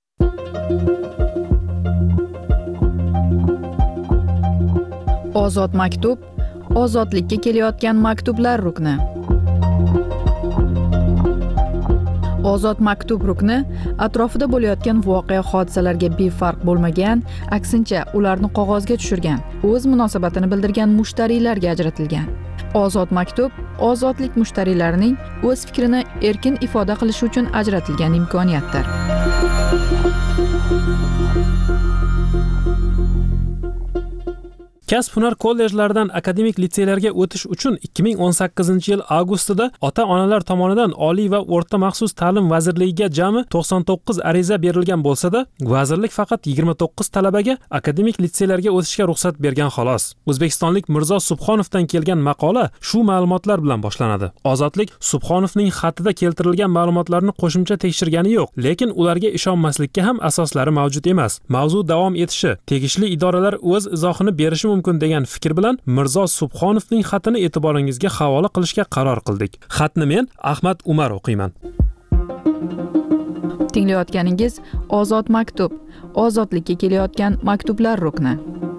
Speaker 4: Ozod maktub, ozodlikka kelayotgan maktublar rukni. Ozod maktub rukni atrofida bo'layotgan voqea hodisalarga befarq bo'lmagan, aksincha ularni qog'ozga tushirgan, o'z munosabatini bildirgan mushtariylarga ajratilgan. Ozod maktub ozodlik mushtariylarining o'z fikrini erkin ifoda qilishi uchun ajratilgan imkoniyatdir.
Speaker 19: Kasb hunar kollejlaridan akademik litseylarga o'tish uchun ikki ming o'n sakkizinchi yil avgustida ota-onalar tomonidan Oliy va o'rta maxsus ta'lim vazirligiga jami to'qson to'qqiz ariza berilgan bo'lsa-da, vazirlik faqat yigirma to'qqiz talabaga akademik litseylarga o'tishga ruxsat bergan xolos. O'zbekistonlik Mirzo Subhonovdan kelgan maqola shu ma'lumotlar bilan boshlanadi. Ozodlik Subhonovning xatida keltirilgan ma'lumotlarni qo'shimcha tekshirgani yo'q, lekin ularga ishonmaslikka ham asoslari mavjud emas. Mavzu davom etishi, tegishli idoralar o'z izohini berishi mumkin degan fikr bilan Mirzo Subhonovning xatini e'tiboringizga havola qilishga qaror qildik. Xatni men Ahmad Umar o'qiyman.
Speaker 4: Tinglayotganingiz Ozod maktub, ozodlikka kelayotgan maktublar rukni.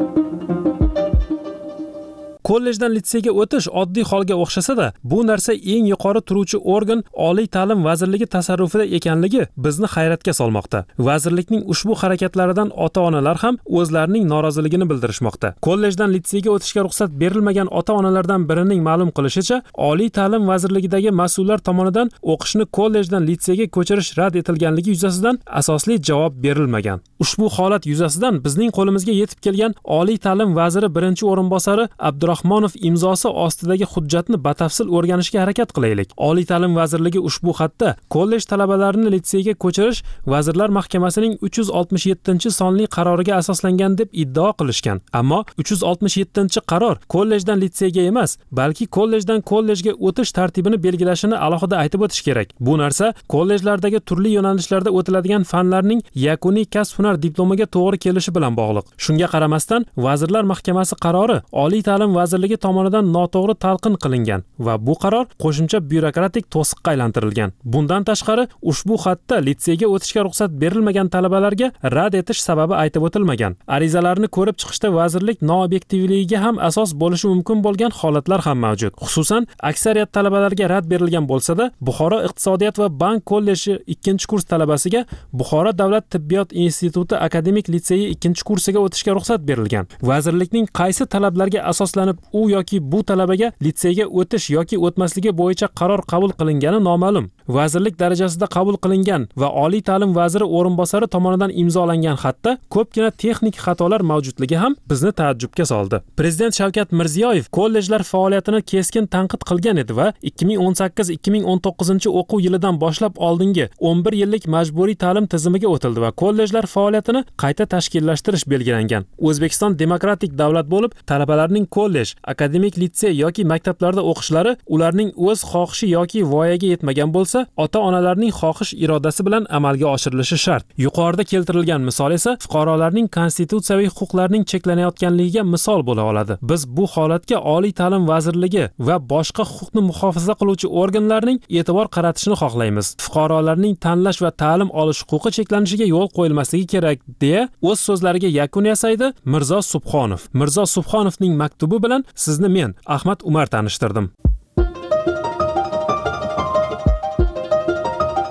Speaker 19: Kollejdan litseyga o'tish oddiy holga o'xshasa-da, bu narsa eng yuqori turuvchi organ Oliy ta'lim vazirligi tasarrufida ekanligi bizni hayratga solmoqda. Vazirlikning ushbu harakatlaridan ota-onalar ham o'zlarining noroziligini bildirishmoqda. Kollejdan litseyga o'tishga ruxsat berilmagan ota-onalardan birining ma'lum qilishicha, Oliy ta'lim vazirligidagi mas'ullar tomonidan o'qishni kollejdan litseyga ko'chirish rad etilganligi yuzasidan asosli javob berilmagan. Ushbu holat yuzasidan bizning qo'limizga yetib kelgan Oliy ta'lim vaziri birinchi o'rinbosari Abdurahmonov imzosi ostidagi hujjatni batafsil o'rganishga harakat qilaylik. Oliy ta'lim vazirligi ushbu xatda kollej talabalarini litseyga ko'chirish Vazirlar Mahkamasining uch yuz oltmish yettinchi sonli qaroriga asoslangan deb iddao qilishgan. Ammo uch yuz oltmish yettinchi qaror kollejdan litseyga emas, balki kollejdan kollejga o'tish tartibini belgilashini alohida aytib o'tish kerak. Bu narsa kollejlardagi turli yo'nalishlarda o'tiladigan fanlarning yakuniy kasb-hunar diplomiga to'g'ri kelishi bilan bog'liq. Shunga qaramasdan, Vazirlar Mahkamasi qarori Oliy ta'lim vazirligi tomonidan noto'g'ri talqin qilingan va bu qaror qo'shimcha byurokratik to'siqqa aylantirilgan. Bundan tashqari, ushbu xatda litseyga o'tishga ruxsat berilmagan talabalarga rad etish sababi aytib o'tilmagan. Arizalarni ko'rib chiqishda vazirlik noobyektivligiga ham asos bo'lishi mumkin bo'lgan holatlar ham mavjud. Xususan, aksariyat talabalarga rad berilgan bo'lsa-da, Buxoro iqtisodiyot va bank kolleji ikkinchi kurs talabasiga Buxoro davlat tibbiyot instituti akademik litseyi ikkinchi kursiga o'tishga ruxsat berilgan. Vazirlikning qaysi talablarga asoslanib u yoki bu talabaga litseyga o'tish yoki o'tmasligi bo'yicha qaror qabul qilingani noma'lum. Vazirlik darajasida qabul qilingan va Oliy ta'lim vaziri o'rinbosari tomonidan imzolangan xatda ko'pgina texnik xatolar mavjudligi ham bizni taajjubga soldi. Prezident Shavkat Mirziyoyev kollejlar faoliyatini keskin tanqid qilgan edi va ikki ming o'n sakkiz ikki ming o'n to'qqizinchi o'quv yilidan boshlab oldingi o'n bir yillik majburiy ta'lim tizimiga o'tildi va kollejlar faoliyatini qayta tashkillashtirish belgilangan. O'zbekiston demokratik davlat bo'lib, talabalarning kollej, akademik litsey yoki maktablarda o'qishlari ularning o'z xohishi yoki voyaga yetmagan bo'lsa, ota-onalarning xohish irodasi bilan amalga oshirilishi shart. Yuqorida keltirilgan misol esa fuqarolarning konstitutsiyaviy huquqlarining cheklanayotganligiga misol bo'la oladi. Biz bu holatga Oliy ta'lim vazirligi va boshqa huquqni muhofaza qiluvchi organlarning e'tibor qaratishini xohlaymiz. Fuqarolarning tanlash va ta'lim olish huquqi cheklanishiga yo'l qo'yilmasligi kerak, deya o'z so'zlariga yakun yasaydi Mirzo Subhonov. Mirzo Subhonovning maktubi bilan sizni men Ahmad Umar tanishtirdim.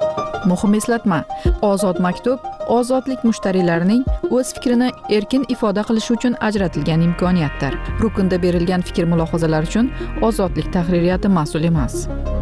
Speaker 4: muhim eslatma. Ozod maktub ozodlik mushtariylarining o'z fikrini erkin ifoda qilishi uchun ajratilgan imkoniyatdir. Rukunda berilgan fikr mulohazalar uchun ozodlik tahririyati mas'ul emas.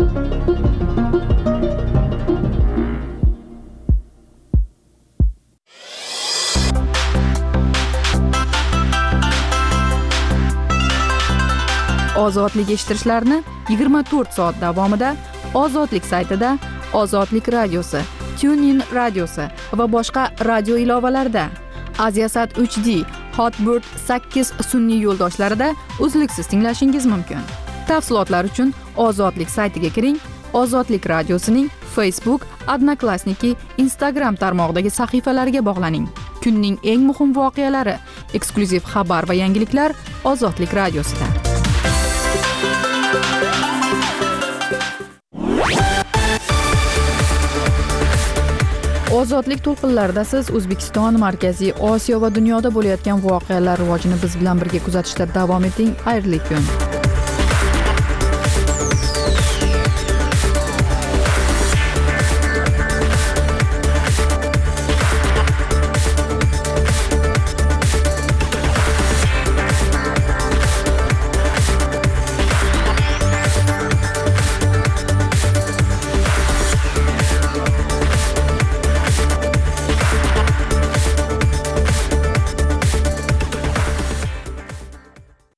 Speaker 4: Ozodlik eshittirishlarni yigirma to'rt soat davomida Ozodlik saytida, Ozodlik radiosi, TuneIn radiosi va boshqa radio ilovalarida, Aziasat uch D, Hotbird sakkiz sun'iy yo'ldoshlarida uzluksiz tinglashingiz mumkin. Tafsilotlar uchun Ozodlik saytiga kiring, Ozodlik radiosining Facebook, Odnoklassniki, Instagram tarmog'idagi sahifalariga bog'laning. Kunning eng muhim voqealari, eksklyuziv xabar va yangiliklar Ozodlik radiosida. Ozodlik to'lqinlarida siz O'zbekiston, Markaziy Osiyo va dunyoda bo'layotgan voqealar rivojini biz bilan birga kuzatishda davom eting. Xayrli kun.